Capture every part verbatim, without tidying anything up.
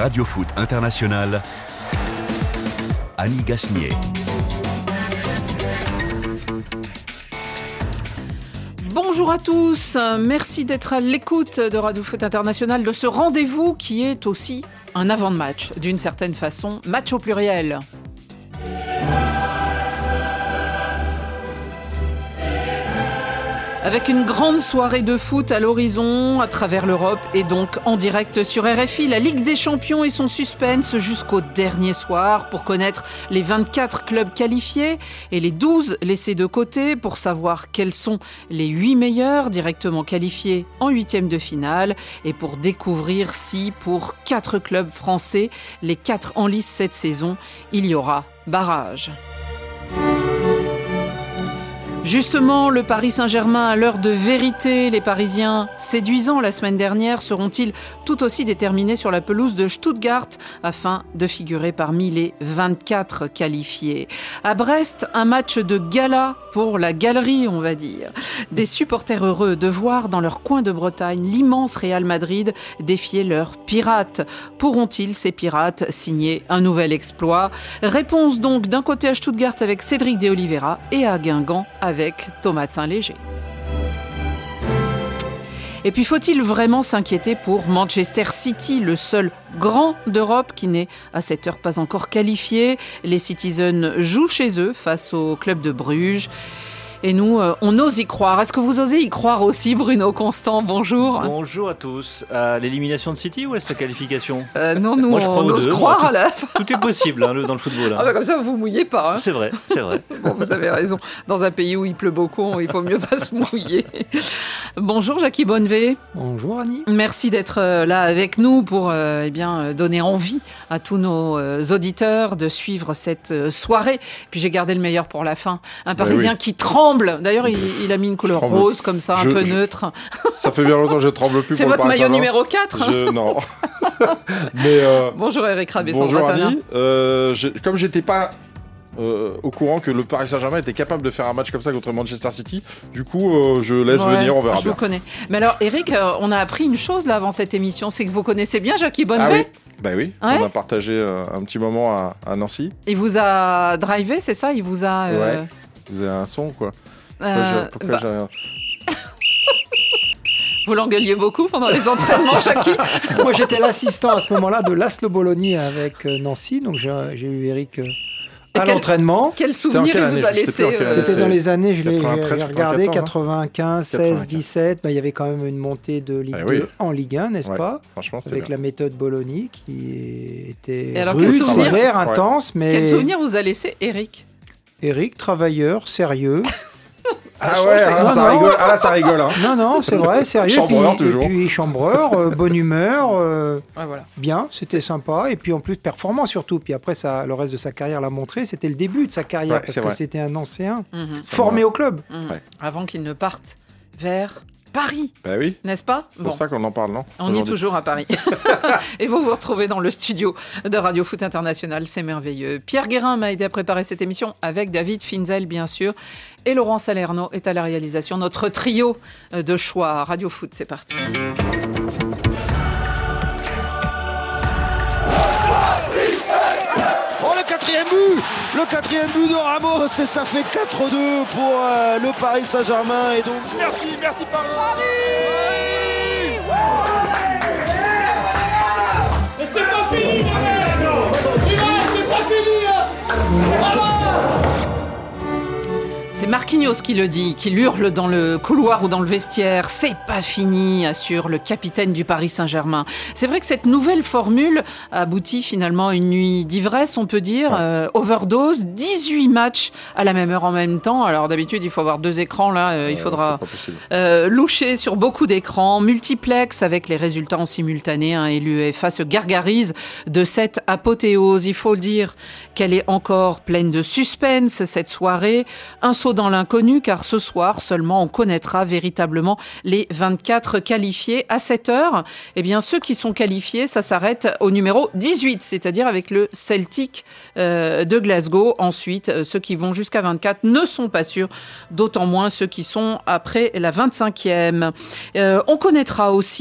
Radio Foot International, Annie Gasnier. Bonjour à tous, merci d'être à l'écoute de Radio Foot International, de ce rendez-vous qui est aussi un avant de match, d'une certaine façon, match au pluriel. Avec une grande soirée de foot à l'horizon, à travers l'Europe et donc en direct sur R F I, la Ligue des Champions et son suspense jusqu'au dernier soir pour connaître les vingt-quatre clubs qualifiés et les douze laissés de côté pour savoir quels sont les huit meilleurs directement qualifiés en huitième de finale et pour découvrir si pour quatre clubs français, les quatre en lice cette saison, il y aura barrage. Justement, le Paris Saint-Germain à l'heure de vérité, les Parisiens séduisants la semaine dernière seront-ils tout aussi déterminés sur la pelouse de Stuttgart afin de figurer parmi les vingt-quatre qualifiés. À Brest, un match de gala pour la galerie, on va dire. Des supporters heureux de voir dans leur coin de Bretagne l'immense Real Madrid défier leurs pirates. Pourront-ils, ces pirates, signer un nouvel exploit ? Réponse donc d'un côté à Stuttgart avec Cédric de Oliveira et à Guingamp avec avec Thomas de Saint-Léger. Et puis, faut-il vraiment s'inquiéter pour Manchester City, le seul grand d'Europe qui n'est à cette heure pas encore qualifié ? Les Citizens jouent chez eux face au club de Bruges. Et nous, euh, on ose y croire. Est-ce que vous osez y croire aussi, Bruno Constant ? Bonjour. Bonjour à tous. À l'élimination de City ou à sa qualification ? euh, Non, nous, Moi, je on ose deux, croire moi, à la tout, tout est possible hein, dans le football. Hein. Ah bah comme ça, vous vous mouillez pas. Hein. C'est vrai, c'est vrai. Bon, vous avez raison. Dans un pays où il pleut beaucoup, il faut mieux pas se mouiller. Bonjour, Jackie Bonnevé. Bonjour, Annie. Merci d'être là avec nous pour euh, eh bien, donner envie à tous nos euh, auditeurs de suivre cette soirée. Puis j'ai gardé le meilleur pour la fin. Un Parisien oui. qui tremble. D'ailleurs, il Il a mis une couleur rose comme ça, je, un peu je, neutre. Ça fait bien longtemps que je tremble plus. C'est pour votre le maillot numéro quatre je, Non. Mais euh, bonjour Eric Rabé-Sandra. Bonjour Annie. Euh, comme j'étais pas euh, au courant que le Paris Saint-Germain était capable de faire un match comme ça contre Manchester City, du coup euh, je laisse ouais, venir, on verra je bien. Je vous connais. Mais alors Eric, euh, on a appris une chose là avant cette émission, c'est que vous connaissez bien Jackie Bonnevé. Ah oui. Bah oui, ouais. On a partagé euh, un petit moment à, à Nancy. Il vous a drivé, c'est ça ? Il vous a... Euh... Ouais. Vous avez un son quoi. Pourquoi, euh, j'ai, pourquoi bah... j'ai rien Vous l'engueuliez beaucoup pendant les entraînements, Jackie ? Moi, j'étais l'assistant à ce moment-là de l'Aslo Bologna avec Nancy, donc j'ai, j'ai eu Eric à quel, l'entraînement. Quel souvenir il vous a laissé euh... C'était dans les années, je l'ai, quatre-vingt-treize, j'ai regardé, quatre-vingt-quinze, seize, quatre-vingt-quinze. dix-sept, bah, il y avait quand même une montée de Ligue ah, oui. deux en Ligue un, n'est-ce ouais, pas ? Franchement, c'était avec bien. la méthode Bologna qui était alors, rude, souvenir... sévère, intense. Mais... Quel souvenir vous a laissé Eric ? Eric, travailleur, sérieux. Ah ouais, ah, ça rigole. Ah là, ça rigole. Hein. Non, non, c'est vrai, sérieux. Chambreur, puis, toujours. Et puis chambreur, euh, bonne humeur, euh, ouais, voilà. bien, c'était c'est... sympa. Et puis en plus, performant surtout. Puis après, ça, le reste de sa carrière l'a montré. C'était le début de sa carrière ouais, parce que vrai. C'était un ancien mm-hmm. formé au club. Mm-hmm. Ouais. Avant qu'il ne parte vers Paris. Bah oui. N'est-ce pas ? C'est pour bon. ça qu'on en parle, non ? On y est toujours à Paris. Et vous vous retrouvez dans le studio de Radio Foot International, c'est merveilleux. Pierre Guérin m'a aidé à préparer cette émission avec David Finzel, bien sûr. Et Laurent Salerno est à la réalisation. Notre trio de choix. Radio Foot, c'est parti. Oh, le quatrième but Le quatrième but de Ramos, et ça fait quatre deux pour euh, le Paris Saint-Germain. Et donc... Merci, merci Paris Paris Et c'est pas fini, c'est pas fini Bravo. C'est Marquinhos qui le dit, qui l'hurle dans le couloir ou dans le vestiaire. C'est pas fini, assure le capitaine du Paris Saint-Germain. C'est vrai que cette nouvelle formule aboutit finalement à une nuit d'ivresse, on peut dire. Ouais. Euh, overdose, dix-huit matchs à la même heure en même temps. Alors d'habitude, il faut avoir deux écrans. Là, euh, il faudra euh, loucher sur beaucoup d'écrans. Multiplex avec les résultats en simultané. Hein, et l'UEFA se gargarise de cette apothéose. Il faut dire qu'elle est encore pleine de suspense, cette soirée. Un saut dans l'inconnu, car ce soir seulement on connaîtra véritablement les vingt-quatre qualifiés. À cette heure, eh bien, ceux qui sont qualifiés, ça s'arrête au numéro dix-huit, c'est-à-dire avec le Celtic euh, de Glasgow. Ensuite, euh, ceux qui vont jusqu'à vingt-quatre ne sont pas sûrs, d'autant moins ceux qui sont après la vingt-cinquième. Euh, on connaîtra aussi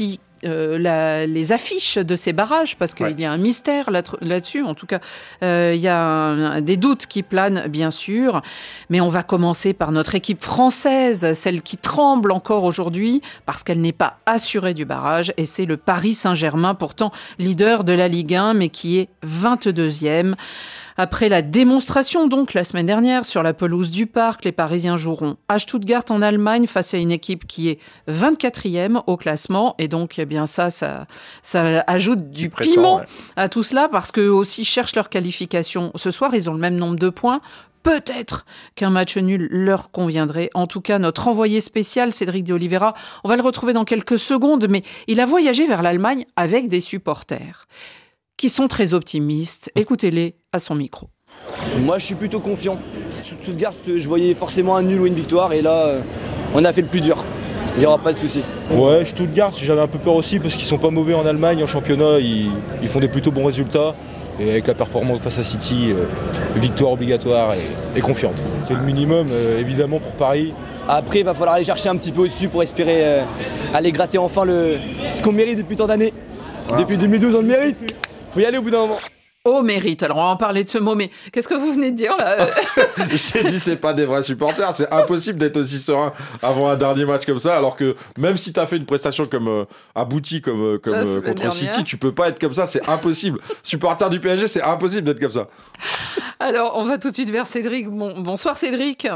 euh, la, les affiches de ces barrages, parce qu'il ouais. y a un mystère là, là-dessus. En tout cas, euh, il y a un, des doutes qui planent, bien sûr. Mais on va commencer par notre équipe française, celle qui tremble encore aujourd'hui, parce qu'elle n'est pas assurée du barrage. Et c'est le Paris Saint-Germain, pourtant leader de la Ligue un, mais qui est vingt-deuxième. Après la démonstration, donc, la semaine dernière, sur la pelouse du Parc, les Parisiens joueront à Stuttgart en Allemagne face à une équipe qui est vingt-quatrième au classement. Et donc, eh bien, ça, ça, ça ajoute du piment prestant, ouais. à tout cela parce qu'eux aussi cherchent leur qualification. Ce soir, ils ont le même nombre de points. Peut-être qu'un match nul leur conviendrait. En tout cas, notre envoyé spécial, Cédric de Oliveira, on va le retrouver dans quelques secondes, mais il a voyagé vers l'Allemagne avec des supporters qui sont très optimistes. Écoutez-les à son micro. Moi, je suis plutôt confiant. Sur Stuttgart, je voyais forcément un nul ou une victoire, et là, on a fait le plus dur. Il n'y aura pas de souci. Ouais, Stuttgart, j'avais un peu peur aussi parce qu'ils sont pas mauvais en Allemagne, en championnat, ils, ils font des plutôt bons résultats. Et avec la performance face à City, euh, victoire obligatoire et, et confiante. C'est le minimum, euh, évidemment, pour Paris. Après, il va falloir aller chercher un petit peu au-dessus pour espérer euh, aller gratter enfin le... ce qu'on mérite depuis tant d'années. Wow. Depuis deux mille douze, on le mérite. Faut y aller au bout d'un moment. Oh, mérite. Alors, on va en parler de ce mot, mais qu'est-ce que vous venez de dire, là? J'ai dit, c'est pas des vrais supporters. C'est impossible d'être aussi serein avant un dernier match comme ça, alors que même si t'as fait une prestation comme euh, aboutie, comme, euh, comme euh, contre dernière. City, tu peux pas être comme ça. C'est impossible. Supporter du P S G, c'est impossible d'être comme ça. Alors, on va tout de suite vers Cédric. Bon, bonsoir, Cédric.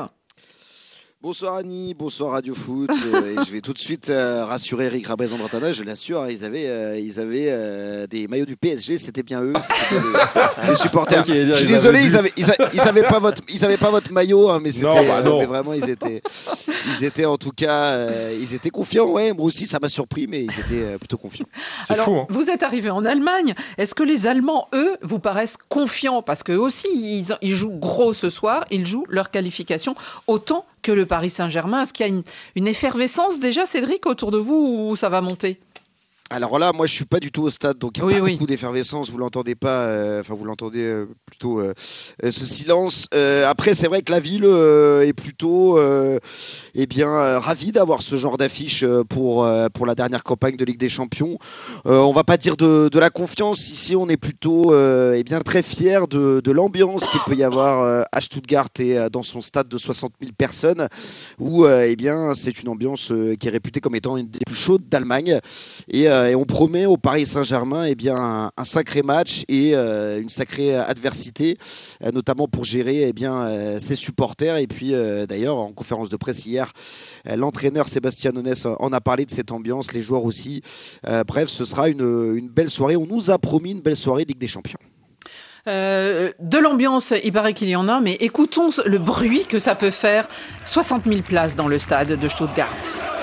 Bonsoir Annie, bonsoir Radio Foot. euh, et je vais tout de suite euh, rassurer Eric Rabezandratana, je l'assure, ils avaient, euh, ils avaient euh, des maillots du P S G, c'était bien eux, c'était bien les, les supporters. Okay, je suis désolé, ils avaient, ils, a, ils avaient pas votre, ils avaient pas votre maillot, hein, mais c'était, non, bah non. Euh, mais vraiment ils étaient, ils étaient en tout cas, euh, ils étaient confiants. Ouais, moi aussi ça m'a surpris, mais ils étaient euh, plutôt confiants. C'est Alors, fou, hein. Vous êtes arrivé en Allemagne. Est-ce que les Allemands, eux, vous paraissent confiants parce qu'eux aussi, ils, ils jouent gros ce soir, ils jouent leur qualification autant que le Paris Saint-Germain. Est-ce qu'il y a une, une effervescence déjà, Cédric, autour de vous, ou ça va monter ? Alors là, moi, je suis pas du tout au stade, donc il y a oui, pas oui. beaucoup d'effervescence. Vous l'entendez pas, euh, enfin vous l'entendez euh, plutôt euh, euh, ce silence. Euh, après, c'est vrai que la ville euh, est plutôt, euh, eh bien, euh, ravie d'avoir ce genre d'affiche pour euh, pour la dernière campagne de Ligue des Champions. Euh, on va pas dire de, de la confiance ici. On est plutôt, euh, eh bien, très fiers de, de l'ambiance qu'il peut y avoir euh, à Stuttgart et euh, dans son stade de soixante mille personnes, où, euh, eh bien, c'est une ambiance euh, qui est réputée comme étant une des plus chaudes d'Allemagne. Et euh, Et on promet au Paris Saint-Germain eh bien, un, un sacré match et euh, une sacrée adversité, euh, notamment pour gérer eh bien, euh, ses supporters. Et puis euh, d'ailleurs, en conférence de presse hier, euh, l'entraîneur Sébastien Onès en a parlé de cette ambiance, les joueurs aussi. Euh, bref, ce sera une, une belle soirée. On nous a promis une belle soirée de Ligue des Champions. Euh, de l'ambiance, il paraît qu'il y en a, mais écoutons le bruit que ça peut faire. soixante mille places dans le stade de Stuttgart.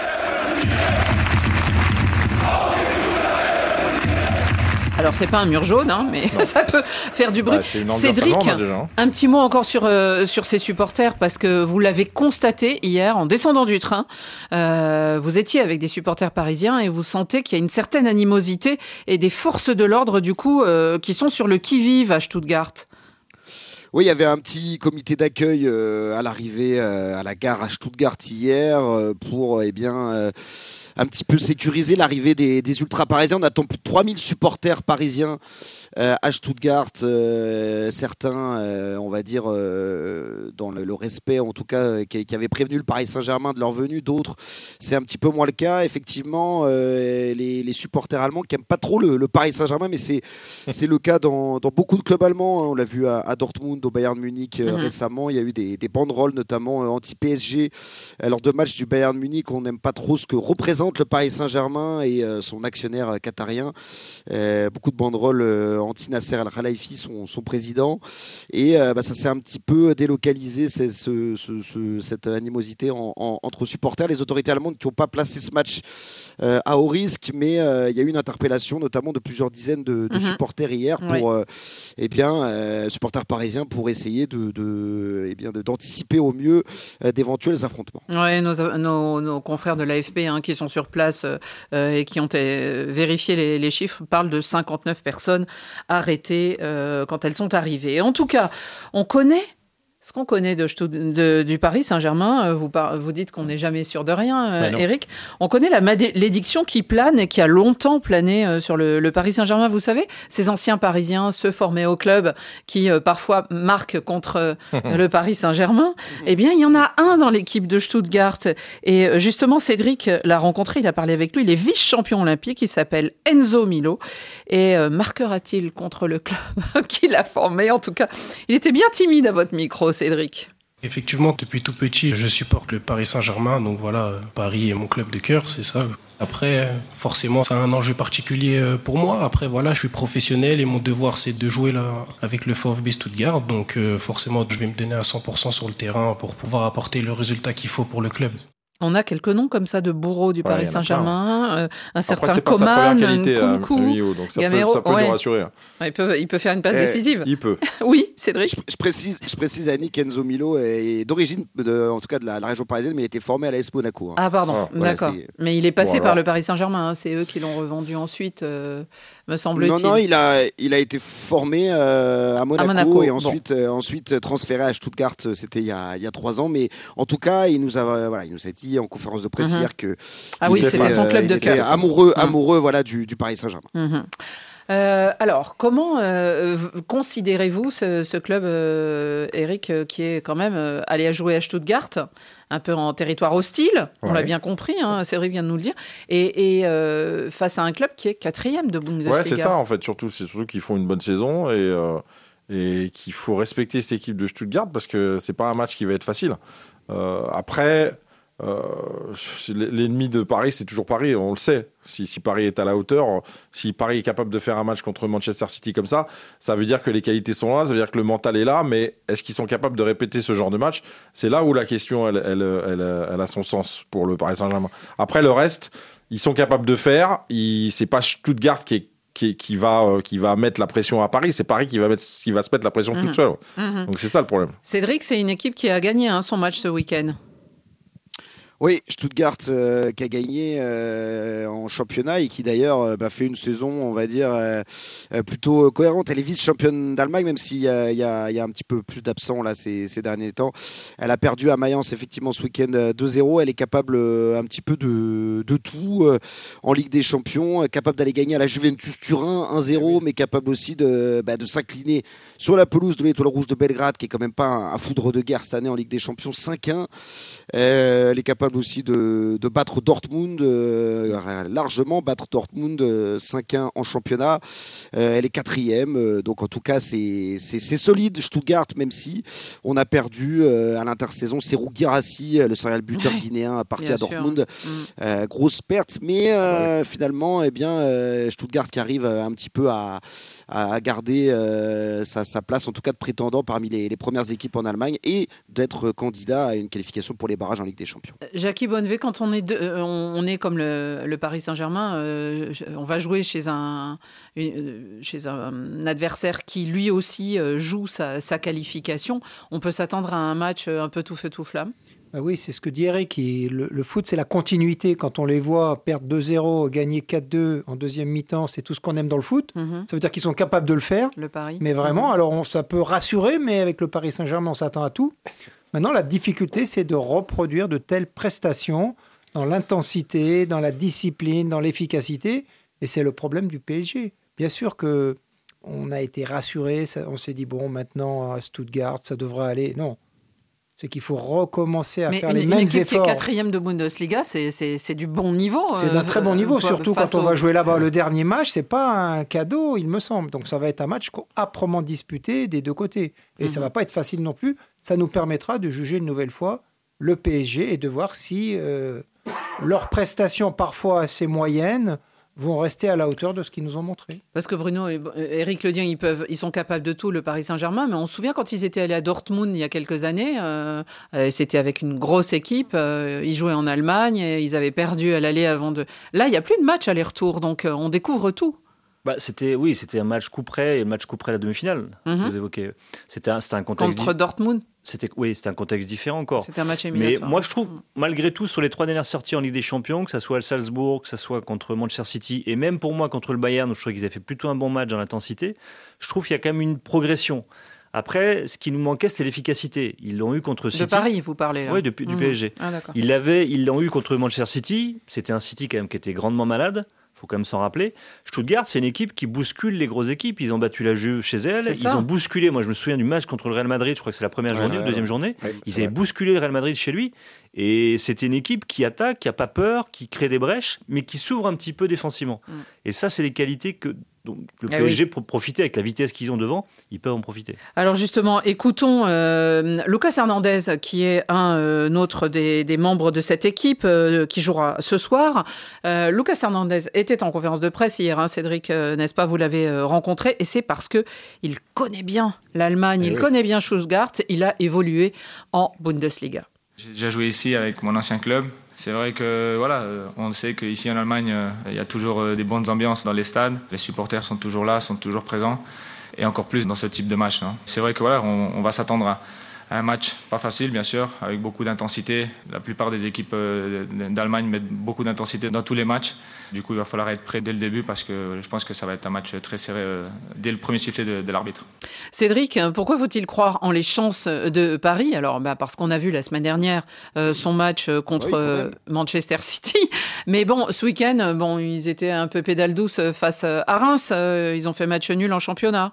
Alors, c'est pas un mur jaune, hein, mais non. Ça peut faire du bruit. Bah, Cédric, allemande, déjà, hein. Un petit mot encore sur, euh, sur ces supporters, parce que vous l'avez constaté hier en descendant du train. Euh, vous étiez avec des supporters parisiens et vous sentez qu'il y a une certaine animosité et des forces de l'ordre, du coup, euh, qui sont sur le qui-vive à Stuttgart. Oui, il y avait un petit comité d'accueil euh, à l'arrivée euh, à la gare à Stuttgart hier euh, pour, eh bien... Euh, un petit peu sécuriser l'arrivée des, des ultras parisiens. On attend plus de trois mille supporters parisiens euh, à Stuttgart. Euh, certains, euh, on va dire, euh, dans le, le respect, en tout cas, euh, qui, qui avaient prévenu le Paris Saint-Germain de leur venue. D'autres, c'est un petit peu moins le cas. Effectivement, euh, les, les supporters allemands qui n'aiment pas trop le, le Paris Saint-Germain, mais c'est, c'est le cas dans, dans beaucoup de clubs allemands. On l'a vu à, à Dortmund, au Bayern Munich euh, mmh. récemment. Il y a eu des, des banderoles, notamment euh, anti-P S G, euh, lors de matchs du Bayern Munich. On n'aime pas trop ce que représente le Paris Saint-Germain et euh, son actionnaire euh, qatarien. Euh, beaucoup de banderoles euh, anti-Nasser Al-Khelaifi, son, son président. Et euh, bah, ça s'est un petit peu délocalisé, c'est, ce, ce, ce, cette animosité en, en, entre supporters. Les autorités allemandes qui n'ont pas placé ce match euh, à haut risque, mais il euh, y a eu une interpellation, notamment de plusieurs dizaines de, de mmh. supporters hier, pour oui. euh, eh bien, euh, supporters parisiens, pour essayer de, de, eh bien, de, d'anticiper au mieux euh, d'éventuels affrontements. Oui, nos, nos, nos confrères de l'A F P hein, qui sont sur place euh, et qui ont euh, vérifié les, les chiffres parlent de cinquante-neuf personnes arrêtées euh, quand elles sont arrivées. Et en tout cas, on connaît Ce qu'on connaît de, de, du Paris Saint-Germain, vous, vous dites qu'on n'est jamais sûr de rien, euh, Eric. On connaît la malédiction qui plane et qui a longtemps plané euh, sur le, le Paris Saint-Germain. Vous savez, ces anciens Parisiens, ceux formés au club, qui euh, parfois marquent contre euh, le Paris Saint-Germain. Eh bien, il y en a un dans l'équipe de Stuttgart. Et justement, Cédric l'a rencontré, il a parlé avec lui. Il est vice-champion olympique, il s'appelle Enzo Milo. Et euh, marquera-t-il contre le club qui l'a formé? En tout cas, il était bien timide à votre micro, Cédric. Effectivement, depuis tout petit, je supporte le Paris Saint-Germain. Donc voilà, Paris est mon club de cœur, c'est ça. Après, forcément, c'est un enjeu particulier pour moi. Après, voilà, je suis professionnel et mon devoir, c'est de jouer là avec le VfB Stuttgart. Donc forcément, je vais me donner à cent pour cent sur le terrain pour pouvoir apporter le résultat qu'il faut pour le club. On a quelques noms comme ça de bourreaux du ouais, Paris Saint-Germain, euh, un certain Après, Coman, Nkunku, euh, donc ça Gamero, peut, ça peut ouais. nous rassurer. Ouais, il, peut, il peut faire une passe eh, décisive. Il peut. Oui, Cédric. Je, je, précise, je précise à Annie qu'Enzo Milo est d'origine, de, en tout cas de la, la région parisienne, mais il a été formé à l'A S Monaco. Hein. Ah pardon, ah, d'accord. Voilà, mais il est passé voilà. par le Paris Saint-Germain, hein. C'est eux qui l'ont revendu ensuite, euh, me semble-t-il. Non, non, il a, il a été formé euh, à, Monaco à Monaco et ensuite, bon. euh, ensuite transféré à Stuttgart, c'était il y a, il y a trois ans. Mais en tout cas, il nous a, voilà, il nous a dit en conférence de presse Mmh. que ah oui, c'était son club de cœur. Amoureux, mmh. amoureux, voilà, du, du Paris Saint-Germain. Mmh. Euh, alors, comment euh, considérez-vous ce, ce club, euh, Eric, euh, qui est quand même euh, allé à jouer à Stuttgart, un peu en territoire hostile, on ouais. l'a bien compris, hein, Cédric vient de nous le dire, et, et euh, face à un club qui est quatrième de Bundesliga. Ouais, c'est ça en fait, surtout, c'est surtout qu'ils font une bonne saison et, euh, et qu'il faut respecter cette équipe de Stuttgart parce que c'est pas un match qui va être facile. Euh, après. Euh, l'ennemi de Paris, c'est toujours Paris, on le sait. Si, si Paris est à la hauteur, si Paris est capable de faire un match contre Manchester City comme ça, ça veut dire que les qualités sont là, ça veut dire que le mental est là, mais est-ce qu'ils sont capables de répéter ce genre de match? C'est là où la question, elle, elle, elle, elle, elle a son sens pour le Paris Saint-Germain. Après, le reste, ils sont capables de faire. Il, c'est pas Stuttgart qui est Qui, qui, va, euh, qui va mettre la pression à Paris, c'est Paris qui va, mettre, qui va se mettre la pression mmh. toute seule. Mmh. Donc c'est ça le problème. Cédric, c'est une équipe qui a gagné hein, son match ce week-end. Oui, Stuttgart euh, qui a gagné euh, en championnat et qui d'ailleurs euh, bah, fait une saison, on va dire, euh, plutôt cohérente. Elle est vice-championne d'Allemagne, même s'il y a, il y a, il y a un petit peu plus d'absents là ces, ces derniers temps. Elle a perdu à Mayence effectivement ce week-end deux zéro. Elle est capable euh, un petit peu de, de tout euh, en Ligue des Champions, euh, capable d'aller gagner à la Juventus Turin un zéro, mais capable aussi de, bah, de s'incliner sur la pelouse de l'Étoile Rouge de Belgrade, qui est quand même pas un, un foudre de guerre cette année en Ligue des Champions, cinq un. Euh, elle est capable aussi de, de battre Dortmund, euh, largement battre Dortmund euh, cinq un en championnat. Euh, elle est quatrième, euh, donc en tout cas c'est, c'est, c'est solide Stuttgart, même si on a perdu euh, à l'intersaison Serhou Guirassy, le serial buteur ouais, guinéen parti à Dortmund. Mmh. Euh, grosse perte, mais euh, ouais. finalement eh bien, euh, Stuttgart qui arrive un petit peu à, à garder euh, sa, sa place, en tout cas de prétendant parmi les, les premières équipes en Allemagne et d'être candidat à une qualification pour les barrages en Ligue des Champions. Jackie Bonnevet, quand on est, de, euh, on, on est comme le, le Paris Saint-Germain, euh, on va jouer chez un, une, chez un adversaire qui lui aussi euh, joue sa, sa qualification. On peut s'attendre à un match un peu tout feu tout flamme. Bah oui, c'est ce que dit Eric. Le, le foot, c'est la continuité. Quand on les voit perdre deux zéro, gagner quatre deux en deuxième mi-temps, c'est tout ce qu'on aime dans le foot. Mm-hmm. Ça veut dire qu'ils sont capables de le faire. Le Paris. Mais vraiment, mm-hmm. alors on, ça peut rassurer, mais avec le Paris Saint-Germain, on s'attend à tout. Maintenant, la difficulté, c'est de reproduire de telles prestations dans l'intensité, dans la discipline, dans l'efficacité. Et c'est le problème du P S G. Bien sûr qu'on a été rassuré, on s'est dit, bon, maintenant, à Stuttgart, ça devrait aller. Non. C'est qu'il faut recommencer à mais faire une, les mêmes efforts. Une équipe efforts. Qui est quatrième de Bundesliga, c'est, c'est, c'est du bon niveau. C'est d'un très bon niveau, euh, surtout quand on au... va jouer là-bas le dernier match. C'est pas un cadeau, il me semble. Donc ça va être un match âprement disputé des deux côtés. Et mm-hmm. ça va pas être facile non plus. Ça nous permettra de juger une nouvelle fois le P S G et de voir si euh, leurs prestations, parfois assez moyennes, vont rester à la hauteur de ce qu'ils nous ont montré. Parce que Bruno et Eric le dit, ils, peuvent, ils sont capables de tout, le Paris Saint-Germain, mais on se souvient quand ils étaient allés à Dortmund il y a quelques années, euh, c'était avec une grosse équipe, euh, ils jouaient en Allemagne, et ils avaient perdu à l'aller avant de... Là, il n'y a plus de match aller-retour, donc euh, on découvre tout. Bah, c'était, oui, c'était un match coup près, et match coup près à la demi-finale, mm-hmm. vous évoquez. C'était un, c'était un contexte... Contre di... Dortmund C'était, oui, c'était un contexte différent encore. C'était un match éliminatoire. Mais moi, je trouve, malgré tout, sur les trois dernières sorties en Ligue des Champions, que ce soit à Salzbourg, que ce soit contre Manchester City, et même pour moi contre le Bayern, où je trouvais qu'ils avaient fait plutôt un bon match dans l'intensité, je trouve qu'il y a quand même une progression. Après, ce qui nous manquait, c'est l'efficacité. Ils l'ont eu contre City. De Paris, vous parlez là. Oui, de, du mmh. P S G. Ah, d'accord. Ils l'avaient, ils l'ont eu contre Manchester City. C'était un City quand même qui était grandement malade. Il faut quand même s'en rappeler. Stuttgart, c'est une équipe qui bouscule les grosses équipes. Ils ont battu la Juve chez elle. C'est Ils ça. ont bousculé. Moi, je me souviens du match contre le Real Madrid. Je crois que c'est la première Ouais, journée, ouais, la deuxième ouais. journée. Ouais, Ils c'est avaient vrai. bousculé le Real Madrid chez lui. Et c'était une équipe qui attaque, qui n'a pas peur, qui crée des brèches, mais qui s'ouvre un petit peu défensivement. Mm. Et ça, c'est les qualités que donc, le eh P S G oui. pour profiter avec la vitesse qu'ils ont devant. Ils peuvent en profiter. Alors justement, écoutons euh, Lucas Hernandez, qui est un euh, autre des, des membres de cette équipe, euh, qui jouera ce soir. Euh, Lucas Hernandez était en conférence de presse hier, hein, Cédric, euh, n'est-ce pas? Vous l'avez euh, rencontré, et c'est parce que il connaît bien l'Allemagne, eh il oui. connaît bien Stuttgart, il a évolué en Bundesliga. J'ai déjà joué ici avec mon ancien club. C'est vrai que voilà, on sait qu'ici en Allemagne, il y a toujours des bonnes ambiances dans les stades. Les supporters sont toujours là, sont toujours présents, et encore plus dans ce type de match. Hein. C'est vrai que voilà, on, on va s'attendre à un match pas facile, bien sûr, avec beaucoup d'intensité. La plupart des équipes d'Allemagne mettent beaucoup d'intensité dans tous les matchs. Du coup, il va falloir être prêt dès le début parce que je pense que ça va être un match très serré dès le premier sifflet de, de l'arbitre. Cédric, pourquoi faut-il croire en les chances de Paris? Alors, bah, parce qu'on a vu la semaine dernière euh, son match contre oui, euh, Manchester City. Mais bon, ce week-end, bon, ils étaient un peu pédale douce face à Reims. Euh, ils ont fait match nul en championnat.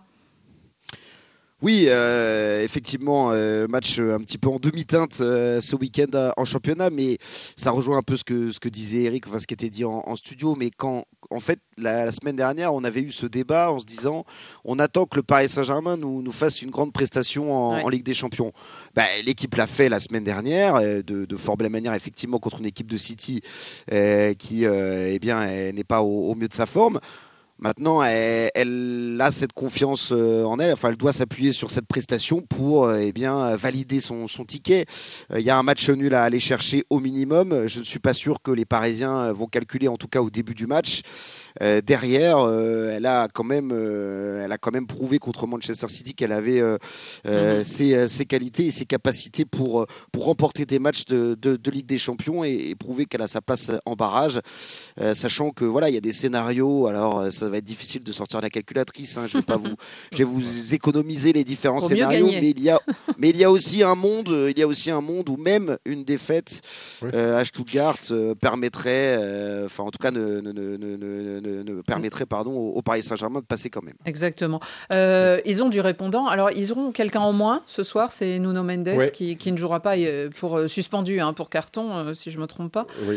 Oui, euh, effectivement, euh, match un petit peu en demi-teinte euh, ce week-end euh, en championnat, mais ça rejoint un peu ce que, ce que disait Eric, enfin ce qui était dit en, en studio. Mais quand, en fait, la, la semaine dernière, on avait eu ce débat en se disant on attend que le Paris Saint-Germain nous, nous fasse une grande prestation en, ouais. en Ligue des Champions. Ben, l'équipe l'a fait la semaine dernière, euh, de, de fort belle manière, effectivement, contre une équipe de City euh, qui euh, eh bien, n'est pas au, au mieux de sa forme. Maintenant, elle, elle a cette confiance en elle. Enfin, elle doit s'appuyer sur cette prestation pour, eh bien, valider son, son ticket. Il y a un match nul à aller chercher au minimum. Je ne suis pas sûr que les Parisiens vont calculer, en tout cas au début du match. Euh, derrière, euh, elle a quand même, euh, elle a quand même prouvé contre Manchester City qu'elle avait euh, euh, mmh. ses, ses qualités et ses capacités pour pour remporter des matchs de, de, de Ligue des Champions et, et prouver qu'elle a sa place en barrage. Euh, sachant que voilà, il y a des scénarios. Alors, ça va être difficile de sortir la calculatrice. Hein, je vais pas vous, je vais vous économiser les différents Pour scénarios, mais il y a, mais il y a aussi un monde, il y a aussi un monde où même une défaite oui. euh, à Stuttgart euh, permettrait, euh, enfin en tout cas ne, ne, ne, ne, ne Ne, ne permettrait pardon, au, au Paris Saint-Germain de passer quand même. Exactement. Euh, ils ont du répondant. Alors, ils auront quelqu'un en moins ce soir. C'est Nuno Mendes ouais. qui, qui ne jouera pas pour euh, suspendu hein, pour carton, euh, si je ne me trompe pas. Oui.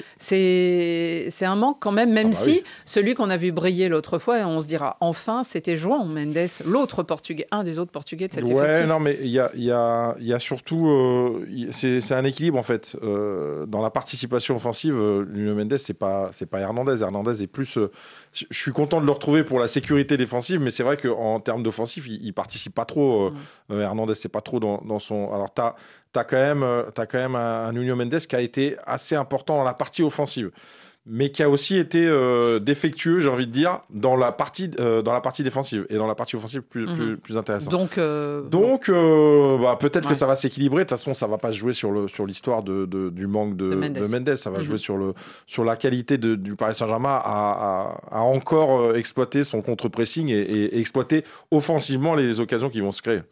C'est, c'est un manque quand même, même ah bah si oui. celui qu'on a vu briller l'autre fois, on se dira enfin, c'était João Mendes, l'autre Portugais, un des autres Portugais de cet ouais, effectif. Non, mais il y a, y, a, y a surtout... Euh, c'est, c'est un équilibre, en fait. Euh, dans la participation offensive, Nuno Mendes, ce n'est pas, c'est pas Hernandez. Hernandez est plus... Euh, je suis content de le retrouver pour la sécurité défensive, mais c'est vrai qu'en termes d'offensif, il, il participe pas trop. Euh, mmh. Hernandez, c'est pas trop dans, dans son. Alors, tu as quand même, t'as quand même un, un Nuno Mendes qui a été assez important dans la partie offensive, mais qui a aussi été euh, défectueux, j'ai envie de dire, dans la partie, euh, dans la partie défensive et dans la partie offensive plus, mmh. plus, plus intéressante. Donc, euh... Donc euh, bah, peut-être ouais. que ça va s'équilibrer. De toute façon, ça ne va pas se jouer sur, le, sur l'histoire de, de, du manque de, de, Mendes. de Mendes. Ça va mmh. jouer sur, le, sur la qualité de, du Paris Saint-Germain à, à, à encore exploiter son contre-pressing et, et, et exploiter offensivement les occasions qui vont se créer.